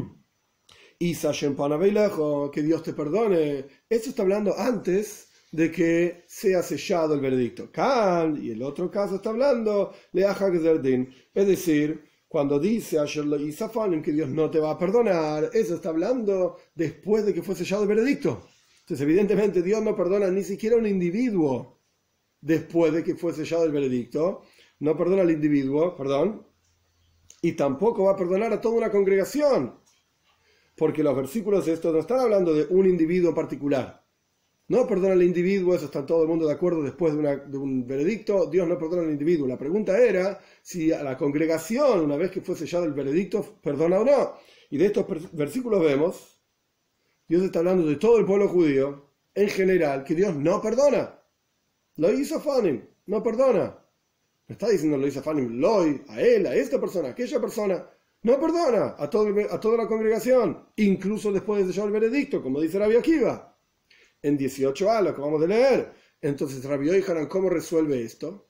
Isa Shempana Beilejo, que Dios te perdone. Esto está hablando antes de que sea sellado el veredicto. Kan, y el otro caso está hablando Leaja Gzerdin, es decir, cuando dice Asher lo Isafonim, que Dios no te va a perdonar, eso está hablando después de que fue sellado el veredicto. Entonces, evidentemente, Dios no perdona ni siquiera a un individuo después de que fue sellado el veredicto, no perdona al individuo, perdón, y tampoco va a perdonar a toda una congregación. Porque los versículos estos no están hablando de un individuo particular. No perdona al individuo, eso está todo el mundo de acuerdo después de un veredicto, Dios no perdona al individuo. La pregunta era si a la congregación, una vez que fue sellado el veredicto, perdona o no. Y de estos versículos vemos, Dios está hablando de todo el pueblo judío, en general, que Dios no perdona. Lo hizo Fanim, no perdona. No está diciendo lo hizo Fanim, Loi, a él, a esta persona, a aquella persona. No perdona a toda la congregación, incluso después de sellar el veredicto, como dice Rabbi Akiva. En 18a, lo que vamos a leer. Entonces, Rabbi Yohanan, ¿cómo resuelve esto?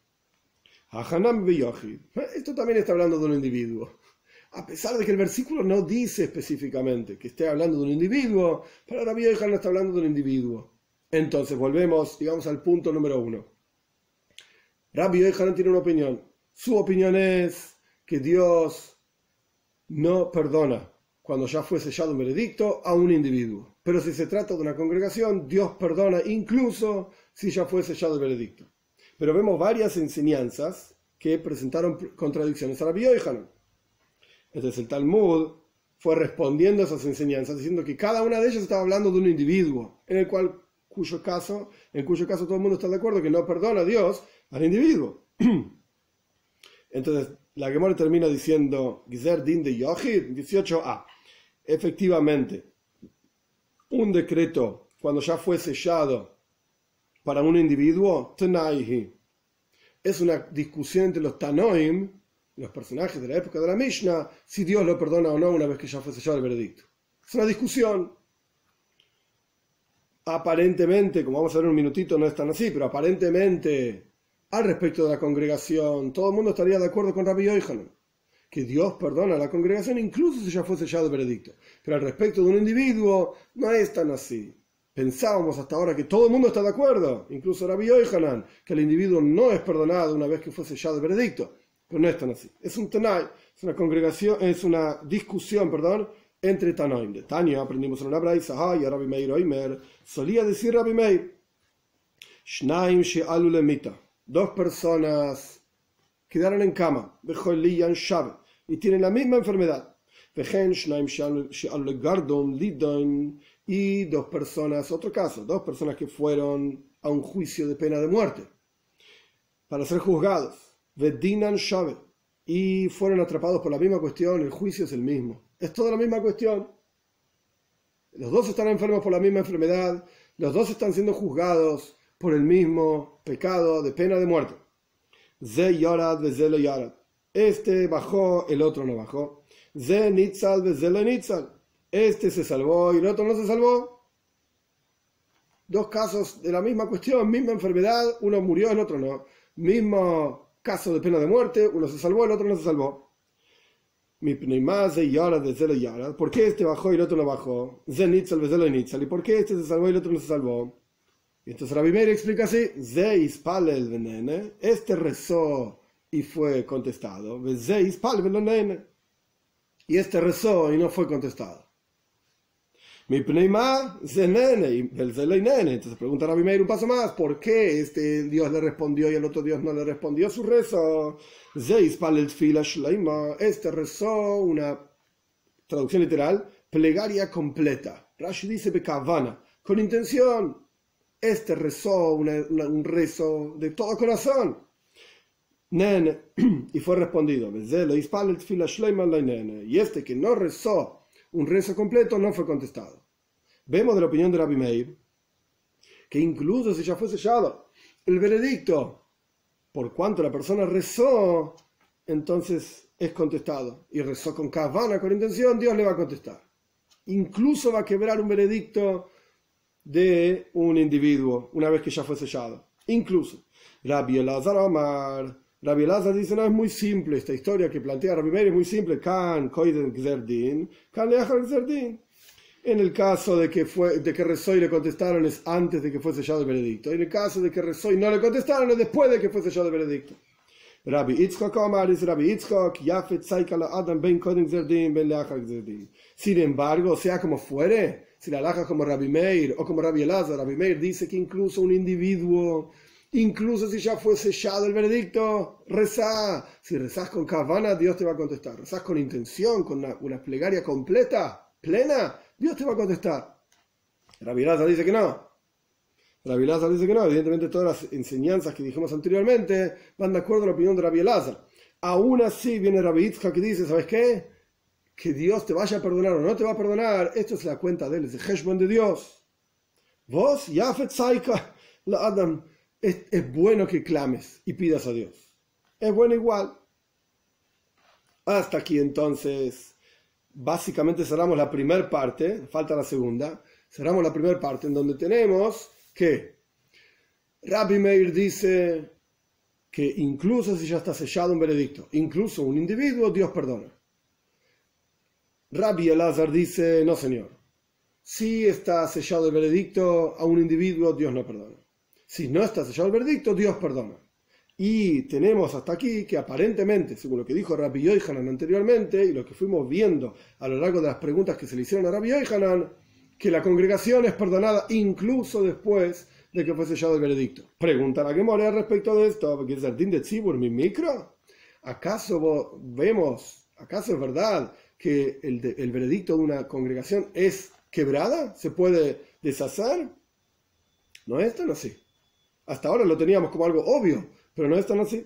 Esto también está hablando de un individuo. A pesar de que el versículo no dice específicamente que esté hablando de un individuo, pero Rabbi Yohanan está hablando de un individuo. Entonces, volvemos, digamos, al punto número 1. Rabbi Yohanan tiene una opinión. Su opinión es que Dios no perdona cuando ya fue sellado un veredicto a un individuo. Pero si se trata de una congregación, Dios perdona incluso si ya fue sellado el veredicto. Pero vemos varias enseñanzas que presentaron contradicciones a Rabbi Yohanan. Entonces el Talmud fue respondiendo a esas enseñanzas, diciendo que cada una de ellas estaba hablando de un individuo, en cuyo caso todo el mundo está de acuerdo que no perdona a Dios al individuo. Entonces la Gemara termina diciendo Gzer din de Yochid 18a. Efectivamente, un decreto cuando ya fue sellado para un individuo, Tanaihi, es una discusión entre los Tanoim, los personajes de la época de la Mishnah, si Dios lo perdona o no una vez que ya fue sellado el veredicto. Es una discusión. Aparentemente, como vamos a ver en un minutito, no es tan así, pero aparentemente, al respecto de la congregación, todo el mundo estaría de acuerdo con Rabbi Yohanan, que Dios perdona a la congregación incluso si ya fue sellado el veredicto. Pero al respecto de un individuo, no es tan así. Pensábamos hasta ahora que todo el mundo está de acuerdo, incluso Rabbi Yohanan, que el individuo no es perdonado una vez que fue sellado el veredicto. Pero no es tan así. Es un Tanai, es una congregación, es una discusión, entre Tanoim. De Tania aprendimos en una braisa, y Rabbi Meir Oimer, solía decir Rabbi Meir, Shnaim she'alu lemita, 2 personas quedaron en cama, Becholiyan Shabbat, y tienen la misma enfermedad. Vejen Shnaim she'alu legardon lidon, y 2 personas, otro caso, 2 personas que fueron a un juicio de pena de muerte para ser juzgados. Vedinan Shabbat, y fueron atrapados por la misma cuestión, el juicio es el mismo. Es toda la misma cuestión. Los 2 están enfermos por la misma enfermedad, los 2 están siendo juzgados por el mismo pecado de pena de muerte. Ze yarad ve lo yarad. Este bajó, el otro no bajó. Ze nitzal ve lo nitzal. Este se salvó y el otro no se salvó. 2 casos de la misma cuestión, misma enfermedad, uno murió, el otro no. Mismo caso de pena de muerte, uno se salvó, el otro no se salvó. ¿Por qué este bajó y el otro no bajó? ¿Y por qué este se salvó y el otro no se salvó? Y entonces Rabbi Meir explica así: este rezó y fue contestado, y este rezó y no fue contestado. Entonces pregunta Rabbi Meir un paso más: ¿por qué este Dios le respondió y el otro Dios no le respondió su rezo? Este rezó, una traducción literal, plegaria completa. Rashi dice bekavana, con intención. Este rezó un rezo de todo corazón. Y fue respondido. Y este que no rezó un rezo completo no fue contestado. Vemos de la opinión de Rabbi Meir que incluso si ya fue sellado el veredicto, por cuanto la persona rezó, entonces es contestado. Y rezó con kavana, con intención, Dios le va a contestar. Incluso va a quebrar un veredicto de un individuo una vez que ya fue sellado. Incluso. Rabbi Elazar Omar. Rabbi Elazar dice: no, es muy simple esta historia que plantea Rabbi Meir, es muy simple. Kan koidem gzerdin, kan leachar gzerdin. En el caso de que rezó y le contestaron es antes de que fue sellado el veredicto. En el caso de que rezó y no le contestaron es después de que fue sellado el veredicto. Rabbi Yitzchak Omar dice: Rabbi Yitzchak, Yafet Saikala Adam ben koidem gzerdin ben leachar gzerdin. Sin embargo, sea como fuere, si la halajá como Rabbi Meir o como Rabbi Elazar, Rabbi Meir dice que incluso un individuo Incluso si ya fue sellado el veredicto, rezá. Si rezás con kavana, Dios te va a contestar. Rezás con intención, con una plegaria completa, plena, Dios te va a contestar. Rabbi Elazar dice que no. Rabbi Elazar dice que no. Evidentemente todas las enseñanzas que dijimos anteriormente van de acuerdo a la opinión de Rabbi Elazar. Aún así viene Rabbi Yitzhak que dice, ¿sabes qué? Que Dios te vaya a perdonar o no te va a perdonar, esto es la cuenta de él, es el Heshbon de Dios. Vos, Yafet Saika, la Adam, es bueno que clames y pidas a Dios. Es bueno igual. Hasta aquí entonces, básicamente cerramos la primera parte, falta la segunda, cerramos la primera parte en donde tenemos que Rabbi Meir dice que incluso si ya está sellado un veredicto, incluso un individuo, Dios perdona. Rabbi Elazar dice, no señor, si está sellado el veredicto a un individuo, Dios no perdona. Si no está sellado el veredicto, Dios perdona. Y tenemos hasta aquí que aparentemente, según lo que dijo Rabbi Yohanan anteriormente y lo que fuimos viendo a lo largo de las preguntas que se le hicieron a Rabbi Yohanan, que la congregación es perdonada incluso después de que fue sellado el veredicto. Pregunta la Gemara al respecto de esto, porque es Din de Tzibur, mi micro. ¿Acaso es verdad que el veredicto de una congregación es quebrada? ¿Se puede deshacer? No es tan así. Hasta ahora lo teníamos como algo obvio, pero no es tan así.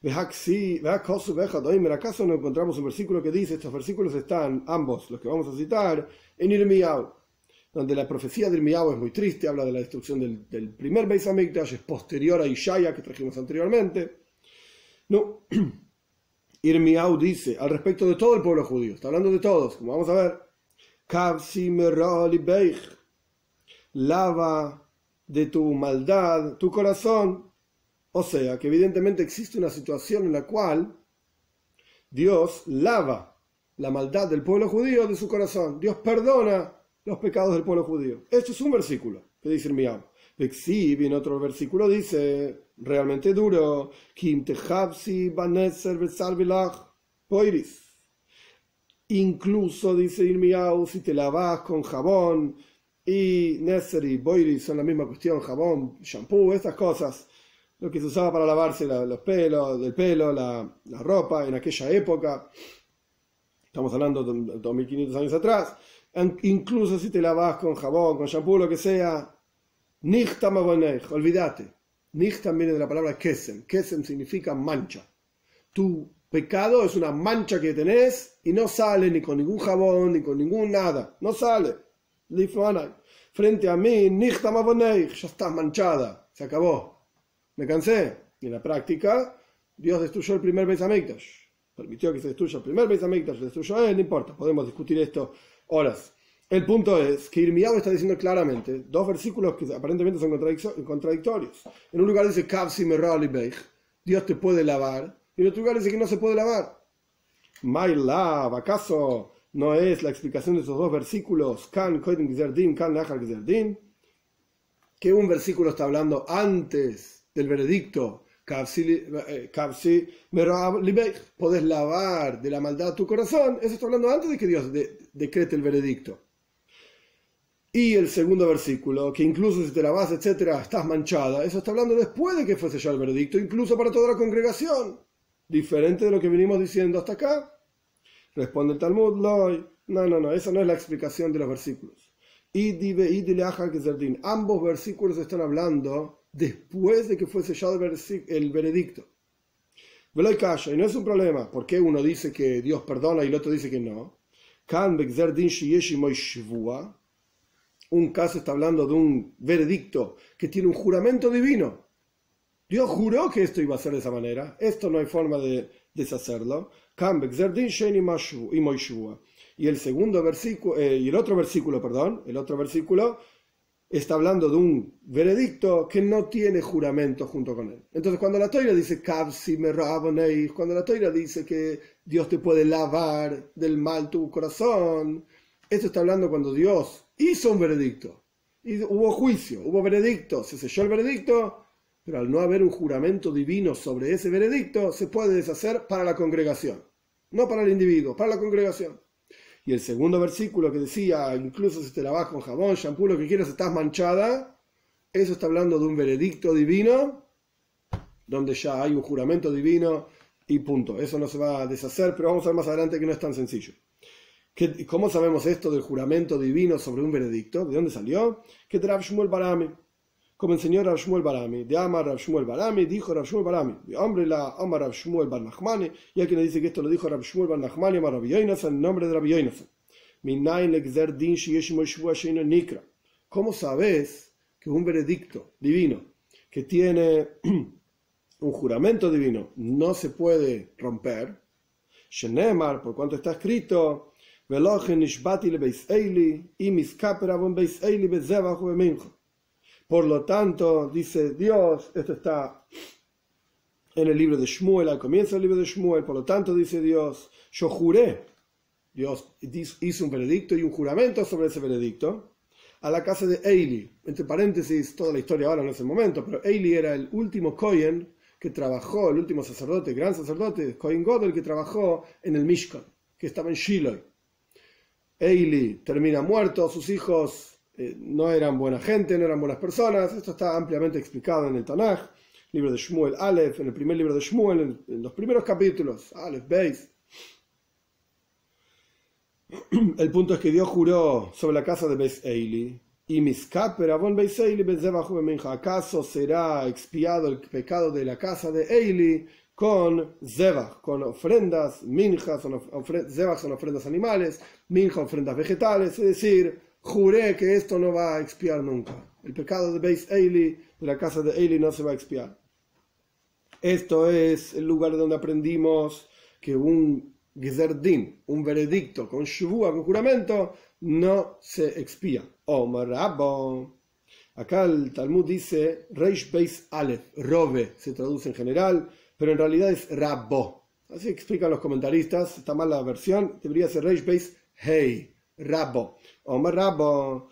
¿Acaso no encontramos un versículo que dice, estos versículos están, ambos, los que vamos a citar, en Irmiyahu, donde la profecía de Irmiyahu es muy triste, habla de la destrucción del primer Beis Hamikdash, es posterior a Ishaya, que trajimos anteriormente. No. Irmiyahu dice, al respecto de todo el pueblo judío, está hablando de todos, como vamos a ver, lava de tu maldad tu corazón. O sea, que evidentemente existe una situación en la cual Dios lava la maldad del pueblo judío de su corazón. Dios perdona los pecados del pueblo judío. Esto es un versículo que dice Irmiyahu. Sí, en otro versículo dice, realmente duro, incluso dice Irmiyahu, si te lavas con jabón, y Neser y Boiris son la misma cuestión, jabón, shampoo, estas cosas, lo que se usaba para lavarse los pelos, la ropa en aquella época, estamos hablando de 2500 años atrás, incluso si te lavas con jabón, con shampoo, lo que sea, Nichtam abonech, olvídate. Nichtam viene de la palabra kesem. Kesem significa mancha. Tu pecado es una mancha que tenés y no sale ni con ningún jabón, ni con ningún nada. No sale. Frente a mí, Nichtam abonech, ya estás manchada. Se acabó. Me cansé. Y en la práctica, Dios destruyó el primer Beis Hamikdash. Permitió que se destruya el primer Beis Hamikdash, se destruyó él, no importa. Podemos discutir esto horas. El punto es que Irmiyahu está diciendo claramente dos versículos que aparentemente son contradictorios. En un lugar dice Dios te puede lavar, y en otro lugar dice que no se puede lavar. My love, ¿acaso no es la explicación de esos dos versículos? Que un versículo está hablando antes del veredicto. Podés lavar de la maldad tu corazón. Eso está hablando antes de que Dios decrete el veredicto. Y el segundo versículo, que incluso si te lavas, etcétera, estás manchada, eso está hablando después de que fuese ya el veredicto, incluso para toda la congregación. Diferente de lo que venimos diciendo hasta acá. Responde el Talmud, no, esa no es la explicación de los versículos. Ambos versículos están hablando después de que fue sellado el veredicto. Y no es un problema, porque uno dice que Dios perdona y el otro dice que no. Un caso está hablando de un veredicto que tiene un juramento divino. Dios juró que esto iba a ser de esa manera. Esto no hay forma de deshacerlo. Y el segundo versículo, el otro versículo está hablando de un veredicto que no tiene juramento junto con él. Entonces, cuando la Torá dice cuando la Torá dice que Dios te puede lavar del mal tu corazón, esto está hablando cuando Dios hizo un veredicto. Y hubo juicio, hubo veredicto, se selló el veredicto, pero al no haber un juramento divino sobre ese veredicto, se puede deshacer para la congregación. No para el individuo, para la congregación. Y el segundo versículo que decía, incluso si te lavas con jabón, shampoo, lo que quieras, estás manchada, eso está hablando de un veredicto divino donde ya hay un juramento divino y punto. Eso no se va a deshacer, pero vamos a ver más adelante que no es tan sencillo. ¿Cómo sabemos esto del juramento divino sobre un veredicto? ¿De dónde salió? Que de Rav Shmuel Barami. Como enseñó Rav Shmuel Barami. De Amar Rav Shmuel Barami, dijo Rav Shmuel Barami. De hombre la Amar Rav Shmuel Bar Nachmani. Y hay quien dice que esto lo dijo Rav Shmuel Bar Nachmani, Amar Rav Yonasan, en nombre de Rav Yonasan. ¿Cómo sabes que un veredicto divino que tiene un juramento divino no se puede romper? Shenemar, por cuanto está escrito, por lo tanto, dice Dios, esto está en el libro de Shmuel, al comienzo del libro de Shmuel, por lo tanto dice Dios, yo juré, Dios hizo un veredicto y un juramento sobre ese veredicto, a la casa de Eili, entre paréntesis, toda la historia ahora no es el momento, pero Eili era el último Cohen que trabajó, el último sacerdote, gran sacerdote, Cohen Godel, que trabajó en el Mishkan, que estaba en Shiloh. Eili termina muerto, sus hijos no eran buena gente, no eran buenas personas, esto está ampliamente explicado en el Tanaj, libro de Shmuel Aleph, en el primer libro de Shmuel, en los primeros capítulos, Aleph, Beis. El punto es que Dios juró sobre la casa de Beis Eili, y Miskaper Avon Beis Eili Bezebach Bemincha, ¿acaso será expiado el pecado de la casa de Eili con Zebach, con ofrendas, minjas, Zebach son ofrendas animales, minja ofrendas vegetales? Es decir, juré que esto no va a expiar nunca. El pecado de Beis Eili, de la casa de Eili, no se va a expiar. Esto es el lugar donde aprendimos que un Gezerdin, un veredicto con Shuvua, con juramento, no se expía. Omar Rabbo. Acá el Talmud dice Reish Beis Aleph, robe, se traduce en general, pero en realidad es Rabbo. Así explican los comentaristas, está mal la versión, debería ser Reish Beis Hei, Rabbo. Omar Rabbo.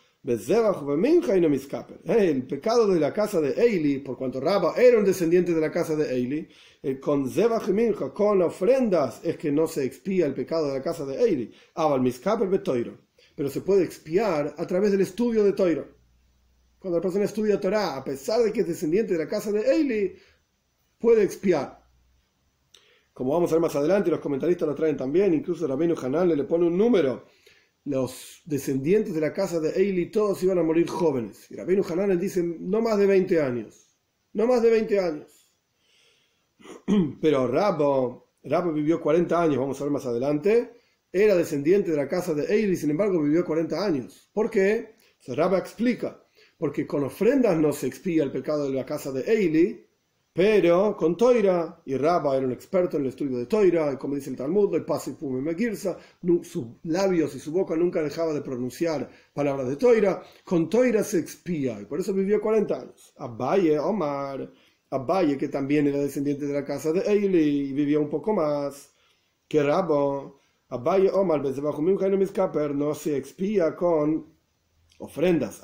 El pecado de la casa de Eili, por cuanto Rabba era un descendiente de la casa de Eili, con Zebach y Minja, con ofrendas, es que no se expía el pecado de la casa de Eili. Pero se puede expiar a través del estudio de Toiro. Cuando la persona estudia Torah, a pesar de que es descendiente de la casa de Eili, puede expiar. Como vamos a ver más adelante, los comentaristas lo traen también, incluso Rabbeinu Hanan le pone un número. Los descendientes de la casa de Eili todos iban a morir jóvenes. Y Rabbeinu Hanan dice, no más de 20 años. No más de 20 años. Pero Rabbo vivió 40 años, vamos a ver más adelante. Era descendiente de la casa de Eili, sin embargo vivió 40 años. ¿Por qué? Rabbo explica. Porque con ofrendas no se expía el pecado de la casa de Eili, pero con Toira, y Rabba era un experto en el estudio de Toira, y como dice el Talmud, sus labios y su boca nunca dejaba de pronunciar palabras de Toira, con Toira se expía, y por eso vivió 40 años. Abaye Omar, Abaye, que también era descendiente de la casa de Eili, y vivió un poco más que Rabba. Abaye Omar, no se expía con ofrendas,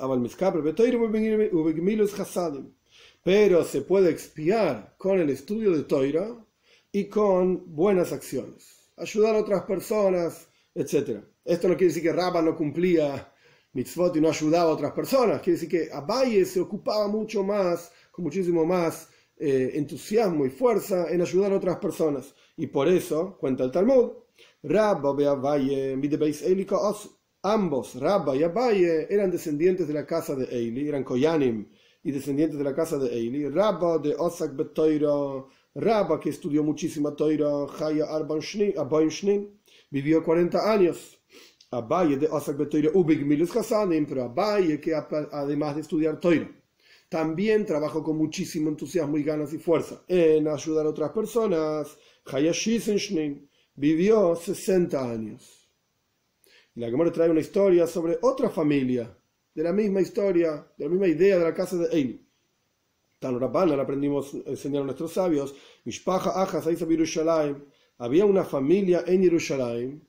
pero se puede expiar con el estudio de Toira y con buenas acciones, ayudar a otras personas, etc. Esto no quiere decir que Rabba no cumplía mitzvot y no ayudaba a otras personas, quiere decir que Abaye se ocupaba mucho más, con muchísimo más entusiasmo y fuerza en ayudar a otras personas. Y por eso, cuenta el Talmud, Rabba y Abaye, ambos, Rabba y Abaye, eran descendientes de la casa de Eili, eran Koyanim, y descendientes de la casa de Eili. Rabba de Osak Betoira, Rabba que estudió muchísima Toira, Chaya Arbaim Shnin, vivió 40 años. Abaye de Osak Betoira Ubig Milus Hasanim, pero Abaye que además de estudiar Toira, también trabajó con muchísimo entusiasmo y ganas y fuerza en ayudar a otras personas. Chaya Shisen Shnin, vivió 60 años. Y la Gemara trae una historia sobre otra familia, de la misma historia, de la misma idea de la casa de Eili. Tan Rabban, la aprendimos, enseñaron nuestros sabios. Mishpacha Achas Aisa Yerushalayim. Había una familia en Yerushalayim,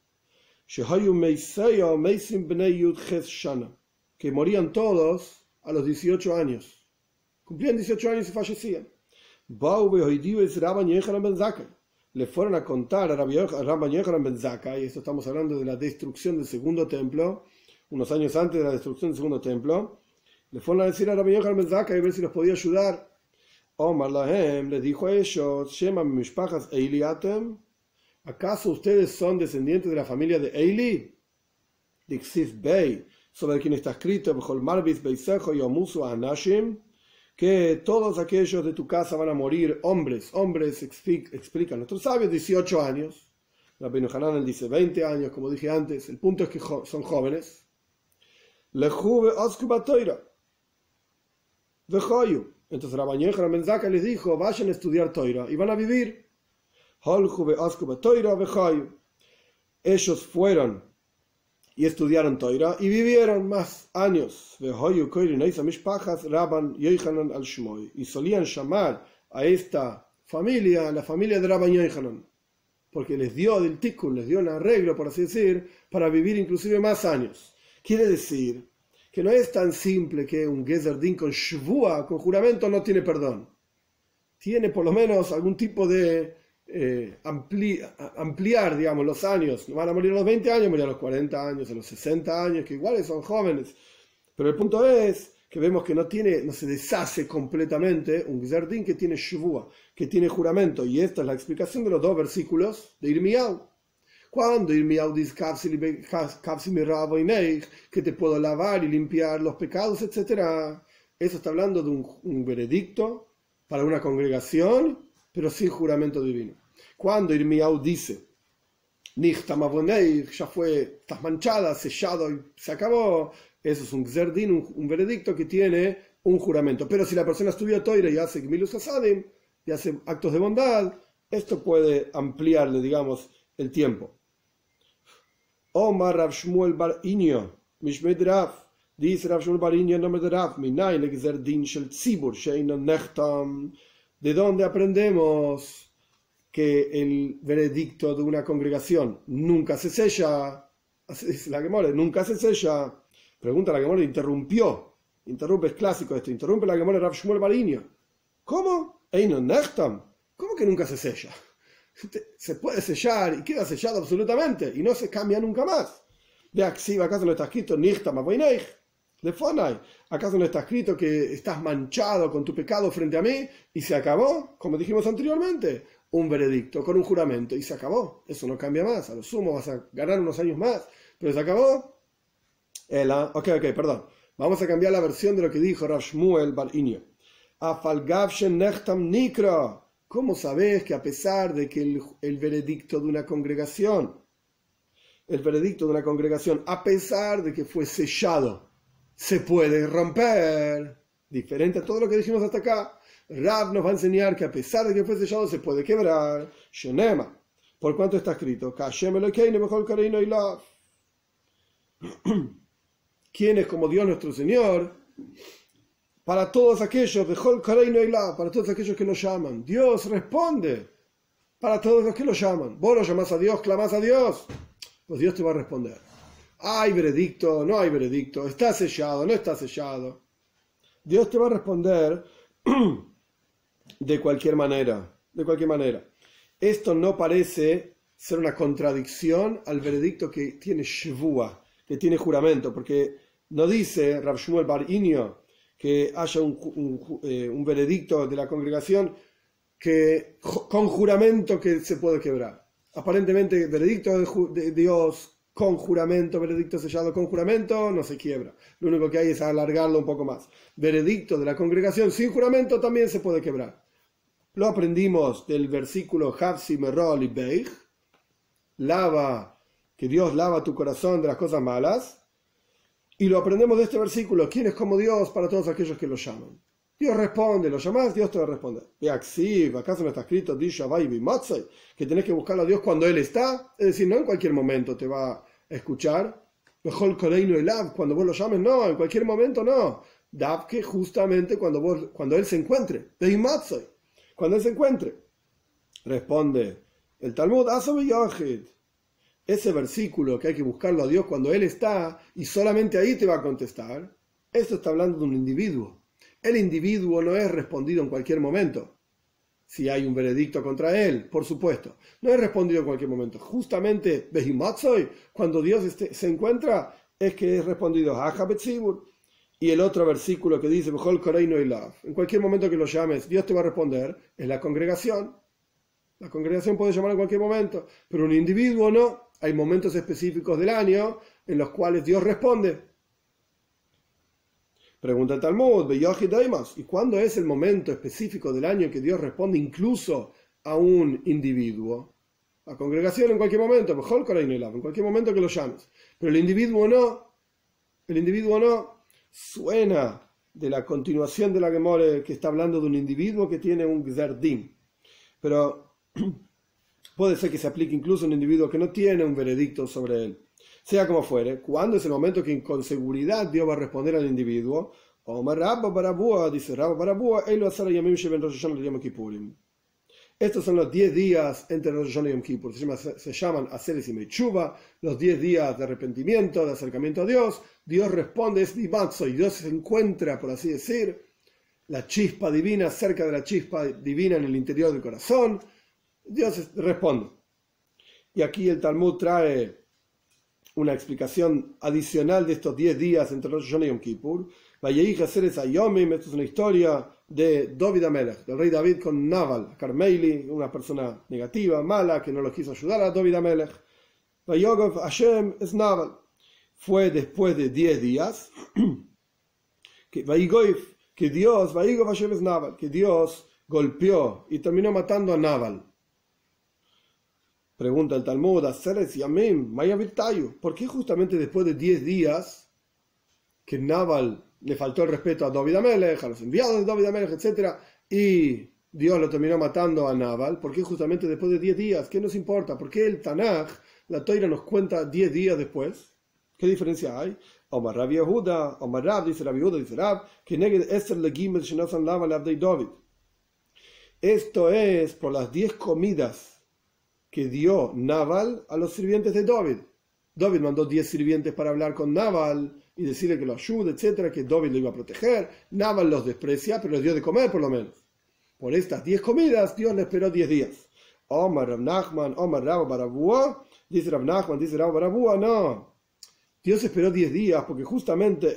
que morían todos a los 18 años. Cumplían 18 años y fallecían. Le fueron a contar a Rabban Yochanan ben Zakkai, y esto estamos hablando de la destrucción del segundo templo, unos años antes de la destrucción del segundo templo. Le fueron a decir a Rabban Yochanan ben Zakkai a ver si los podía ayudar Omar Lahem le dijo a ellos, Shema mishpachas Eili atem, ¿acaso ustedes son descendientes de la familia de Eili? Dixis Bey, sobre quien está escrito, Bechol Marbis Beisejo y Omusu Anashim, que todos aquellos de tu casa van a morir hombres explican nuestros sabios, 18 años. Rabbeinu Hanan dice 20 años, como dije antes, el punto es que son jóvenes. Lejuve Oskuba Toira. Vejoyu. Entonces Rabbi Yochanan ben Zakkai les dijo, vayan a estudiar Toira y van a vivir. Holjuve Oskuba Toira Vejoyu. Ellos fueron y estudiaron Toira y vivieron más años. Vejoyu Koirin Eisa Mishpachas Rabban Yochanan al Shmoy. Y solían llamar a esta familia la familia de Rabbi Yochanan, porque les dio del tikkun, les dio un arreglo, por así decir, para vivir inclusive más años. Quiere decir que no es tan simple que un Gezer Din con Shvua, con juramento, no tiene perdón. Tiene por lo menos algún tipo de ampliar, digamos, los años. Van a morir a los 20 años, morir a los 40 años, a los 60 años, que iguales son jóvenes. Pero el punto es que vemos que no se deshace completamente un Gezer Din que tiene Shvua, que tiene juramento. Y esta es la explicación de los dos versículos de Irmiyahu. Cuando Irmiyahu dice que te puedo lavar y limpiar los pecados, etc., eso está hablando de un veredicto para una congregación, pero sin juramento divino. Cuando Irmiyahu dice ya estás manchada, sellado y se acabó, eso es un Gezer Din, un veredicto que tiene un juramento. Pero si la persona estudia Toira y hace Gmilus Hasadim y hace actos de bondad, esto puede ampliarle, digamos, el tiempo. Omar Rav Shmuel bar Inyo, Mishmed Rav, dice Rav Shmuel bar Inyo en nombre de Rav, Minay le Gezer Din shel Tzibur, Sheino Nechtam. ¿De dónde aprendemos que el veredicto de una congregación nunca se sella? Dice la Gemara, nunca se sella. Pregunta la Gemara, interrumpe, es clásico esto, interrumpe la Gemara Rav Shmuel bar Inyo. ¿Cómo? Eino Nechtam. ¿Cómo que nunca se sella? Se puede sellar y queda sellado absolutamente y no se cambia nunca más. De Axiva, ¿acaso no está escrito ¿acaso no está escrito que estás manchado con tu pecado frente a mí y se acabó? Como dijimos anteriormente, un veredicto con un juramento y se acabó. Eso no cambia más. A lo sumo vas a ganar unos años más, pero se acabó. Perdón. Vamos a cambiar la versión de lo que dijo Rav Shmuel bar Inyo. Afalgavshen nechtam nikra. ¿Cómo sabes que a pesar de que el veredicto de una congregación, a pesar de que fue sellado, se puede romper? Diferente a todo lo que dijimos hasta acá, Rav nos va a enseñar que a pesar de que fue sellado, se puede quebrar. Shonema, por cuanto está escrito, ¿quién es como Dios nuestro Señor? Para todos aquellos, para todos aquellos que lo llaman. Dios responde para todos los que lo llaman. Vos lo llamás a Dios, clamás a Dios, pues Dios te va a responder. Hay veredicto, no hay veredicto, está sellado, no está sellado. Dios te va a responder de cualquier manera. Esto no parece ser una contradicción al veredicto que tiene Shvua, que tiene juramento, porque no dice Rav Shmuel bar Inyo que haya un veredicto de la congregación con juramento que se puede quebrar. Aparentemente, veredicto de Dios con juramento, veredicto sellado con juramento, no se quiebra. Lo único que hay es alargarlo un poco más. Veredicto de la congregación sin juramento también se puede quebrar. Lo aprendimos del versículo Havsi Merol y Beich, que Dios lava tu corazón de las cosas malas. Y lo aprendemos de este versículo, ¿quién es como Dios para todos aquellos que lo llaman? Dios responde, lo llamás, Dios te va a responder. ¿Acaso no está escrito que tenés que buscarlo a Dios cuando Él está? Es decir, no en cualquier momento te va a escuchar. Cuando vos lo llames, no, en cualquier momento no. Que justamente cuando Él se encuentre. Cuando Él se encuentre. Responde el Talmud, ese versículo que hay que buscarlo a Dios cuando Él está y solamente ahí te va a contestar. Esto está hablando de un individuo. El individuo no es respondido en cualquier momento. Si hay un veredicto contra él, por supuesto. No es respondido en cualquier momento. Justamente, cuando Dios se encuentra, es que es respondido. Y el otro versículo que dice, en cualquier momento que lo llames, Dios te va a responder, es la congregación. La congregación puede llamar en cualquier momento, pero un individuo no. Hay momentos específicos del año en los cuales Dios responde. Pregunta el Talmud, ¿y cuándo es el momento específico del año en que Dios responde incluso a un individuo? La congregación en cualquier momento, en cualquier momento que lo llames. Pero el individuo no. Suena de la continuación de la Gemara que está hablando de un individuo que tiene un Gzardin. Pero puede ser que se aplique incluso a un individuo que no tiene un veredicto sobre él. Sea como fuere, ¿cuándo es el momento que con seguridad Dios va a responder al individuo? Dice Rabba Barabúa, estos son los 10 días entre Rosh Hashanah y Yom Kippur. Se llaman Aseres y Mechuva, los 10 días de arrepentimiento, de acercamiento a Dios. Dios responde, es Divatso, y Dios se encuentra, por así decir, la chispa divina, cerca de la chispa divina en el interior del corazón. Dios responde. Y aquí el Talmud trae una explicación adicional de estos 10 días entre Rosh Hashanah y Yom Kippur. Vayeich Aseres Ayomim, esto es una historia de David Amelech, del rey David con Naval, Carmeili, una persona negativa, mala, que no lo quiso ayudar a David Amelech. Vayogov Hashem es Naval. Fue después de 10 días que Dios golpeó y terminó matando a Naval. Pregunta el Talmud, ¿por qué justamente después de 10 días que Naval le faltó el respeto a David Amelech, a los enviados de David Amelech, etc., y Dios lo terminó matando a Naval? ¿Por qué justamente después de 10 días? ¿Qué nos importa? ¿Por qué el Tanaj, la Toira, nos cuenta 10 días después? ¿Qué diferencia hay? Omar Rab Yehuda, Omar Rab, dice Rab Yehuda, dice Rab, que neged Esther legimel shenosan Naval abdei David. Esto es por las 10 comidas que dio Naval a los sirvientes de David. David mandó 10 sirvientes para hablar con Naval y decirle que lo ayude, etcétera, que David lo iba a proteger. Naval los desprecia, pero les dio de comer por lo menos. Por estas 10 comidas, Dios le esperó 10 días. Omar Rav Nachman, Omar Rav Barabúa, dice Rav Nachman, dice Rav Barabúa, no. Dios esperó 10 días porque justamente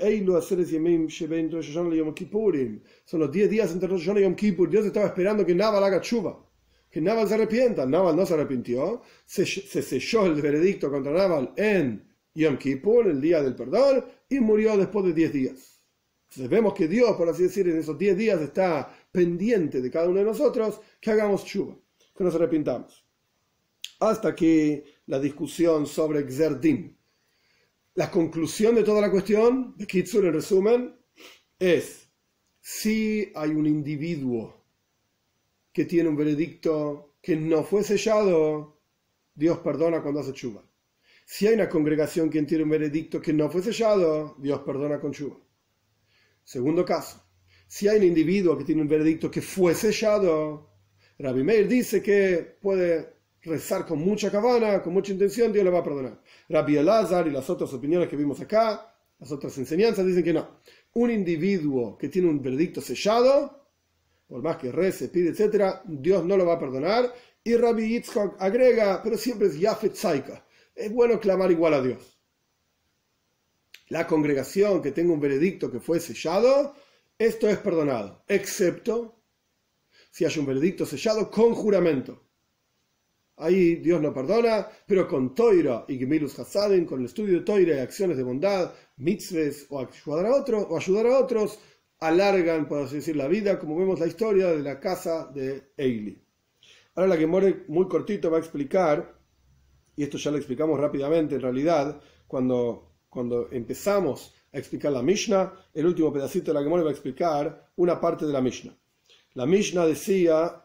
son los 10 días entre Rosh Hashanah y Yom Kippur. Dios estaba esperando que Naval haga tshuva, que Naval se arrepienta. Naval no se arrepintió, se selló el veredicto contra Naval en Yom Kippur, el día del perdón, y murió después de 10 días. Entonces vemos que Dios, por así decir, en esos 10 días está pendiente de cada uno de nosotros que hagamos tshuva, que nos arrepintamos. Hasta aquí la discusión sobre Gzerdin. La conclusión de toda la cuestión, de Kitsur en resumen, es: si hay un individuo que tiene un veredicto que no fue sellado, Dios perdona cuando hace tshuva. Si hay una congregación que tiene un veredicto que no fue sellado, Dios perdona con tshuva. Segundo caso, si hay un individuo que tiene un veredicto que fue sellado, Rabbi Meir dice que puede rezar con mucha kavana, con mucha intención, Dios le va a perdonar. Rabbi Elazar y las otras opiniones que vimos acá, las otras enseñanzas, dicen que no. Un individuo que tiene un veredicto sellado, por más que rece, pide, etc., Dios no lo va a perdonar. Y Rabbi Yitzchak agrega, pero siempre es Yafet Zaika. Es bueno clamar igual a Dios. La congregación que tenga un veredicto que fue sellado, esto es perdonado, excepto si hay un veredicto sellado con juramento. Ahí Dios no perdona, pero con Toira y Gemilus Hasadim, con el estudio de Toira y acciones de bondad, mitzvahs o ayudar a otros, alargan, por así decir, la vida, como vemos la historia de la casa de Eili. Ahora la Gemara muy cortito va a explicar, y esto ya lo explicamos rápidamente en realidad, cuando empezamos a explicar la Mishnah, el último pedacito de la Gemara va a explicar una parte de la Mishnah. La Mishnah decía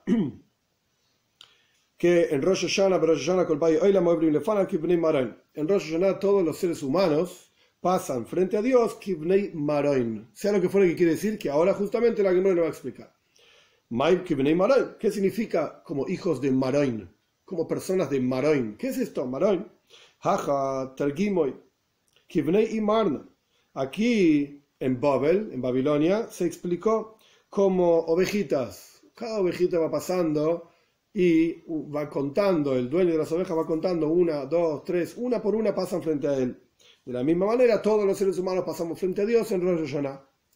que en Rosh Hashanah, en Rosh Hashanah todos los seres humanos pasan frente a Dios, kivnei maroin, sea lo que fuera que quiere decir, que ahora justamente la Gemara lo va a explicar. ¿Qué significa como hijos de maroin? Como personas de maroin. ¿Qué es esto, maroin? Haja, tergimoy, kivnei imarna. Aquí en Babel, en Babilonia, se explicó como ovejitas. Cada ovejita va pasando y va contando, el dueño de las ovejas va contando 1, 2, 3, una por una pasan frente a él. De la misma manera, todos los seres humanos pasamos frente a Dios en Rosh Hashanah.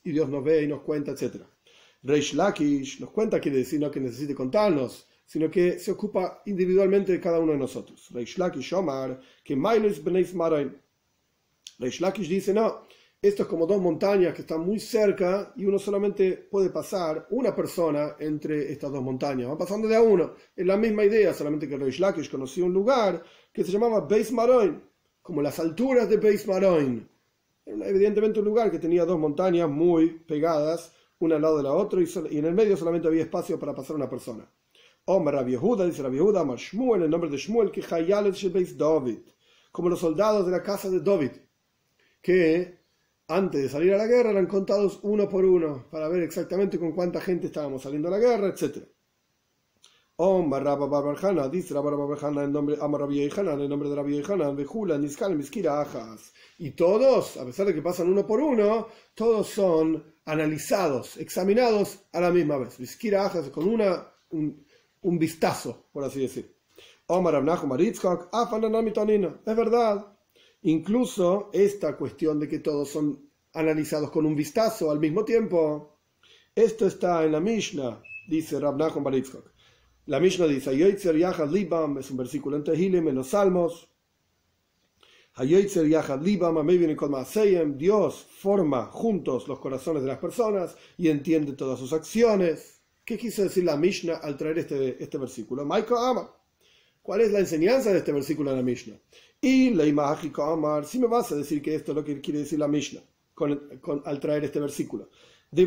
y Dios nos ve y nos cuenta, etc. Reish Lakish nos cuenta, quiere decir no que necesite contarnos, sino que se ocupa individualmente de cada uno de nosotros. Reish Lakish Omar, que Mailis Beneis Marain. Reish Lakish dice, no, esto es como dos montañas que están muy cerca y uno solamente puede pasar una persona entre estas dos montañas. Van pasando de a uno. Es la misma idea, solamente que Reish Lakish conocía un lugar que se llamaba Beis Maroin, como las alturas de Beis Maroin. Era evidentemente un lugar que tenía dos montañas muy pegadas, una al lado de la otra, y en el medio solamente había espacio para pasar una persona. Omar Rabbi Yehuda, dice Rabbi Yehuda, Amar Shmuel, el nombre de Shmuel, que Hayalel Shel Beis David, como los soldados de la casa de David, que antes de salir a la guerra eran contados uno por uno para ver exactamente con cuánta gente estábamos saliendo a la guerra, etc. Omar Rabba Barbarjana, dice Rabba Barbarjana, el nombre Amar Rabbi Yehanan, el nombre de Rabbi Yehanan, Bejula, Niskal, Miskira, Ajas. Y todos, a pesar de que pasan uno por uno, todos son analizados, examinados a la misma vez. Miskira, Ajas, con un vistazo, por así decir. Omar Abnahu Maritzkak, Afananami Tonino. Es verdad. Incluso esta cuestión de que todos son analizados con un vistazo al mismo tiempo, esto está en la Mishnah, dice Rab Nachum bar Yitzchak. La Mishnah dice, Hayoitzer Yachad Libam, es un versículo en Tehillim, en los Salmos. Hayoitzer Yachad Libam, Amevin Kol Maaseyem, Dios forma juntos los corazones de las personas y entiende todas sus acciones. ¿Qué quiso decir la Mishnah al traer este versículo? Maiko Amar. ¿Cuál es la enseñanza de este versículo en la Mishnah? Y la imagen Amar, si me vas a decir que esto es lo que quiere decir la Mishnah al traer este versículo. Que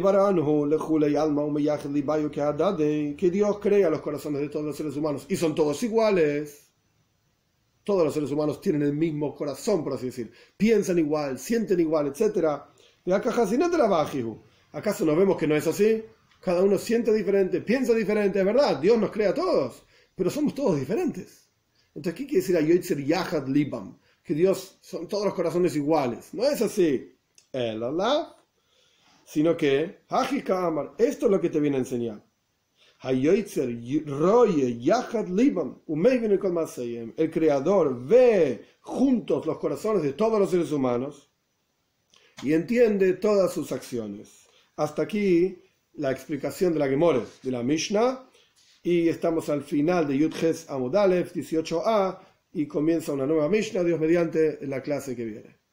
Dios crea los corazones de todos los seres humanos y son todos iguales. Todos los seres humanos tienen el mismo corazón, por así decir. Piensan igual, sienten igual, etc. ¿Acaso nos vemos que no es así? Cada uno siente diferente, piensa diferente, es verdad. Dios nos crea a todos, pero somos todos diferentes. Entonces, ¿qué quiere decir Hayoitzer Yachad Libam? Que Dios son todos los corazones iguales. No es así. Sino que, Hajika Amar, esto es lo que te viene a enseñar. Hayoitzer Roye Yachad Libam, Umeivin Kol Maaseyem. El Creador ve juntos los corazones de todos los seres humanos y entiende todas sus acciones. Hasta aquí la explicación de la Gemara, de la Mishnah. Y estamos al final de Yud Ches Amud Aleph 18a y comienza una nueva Mishnah, Dios mediante, en la clase que viene.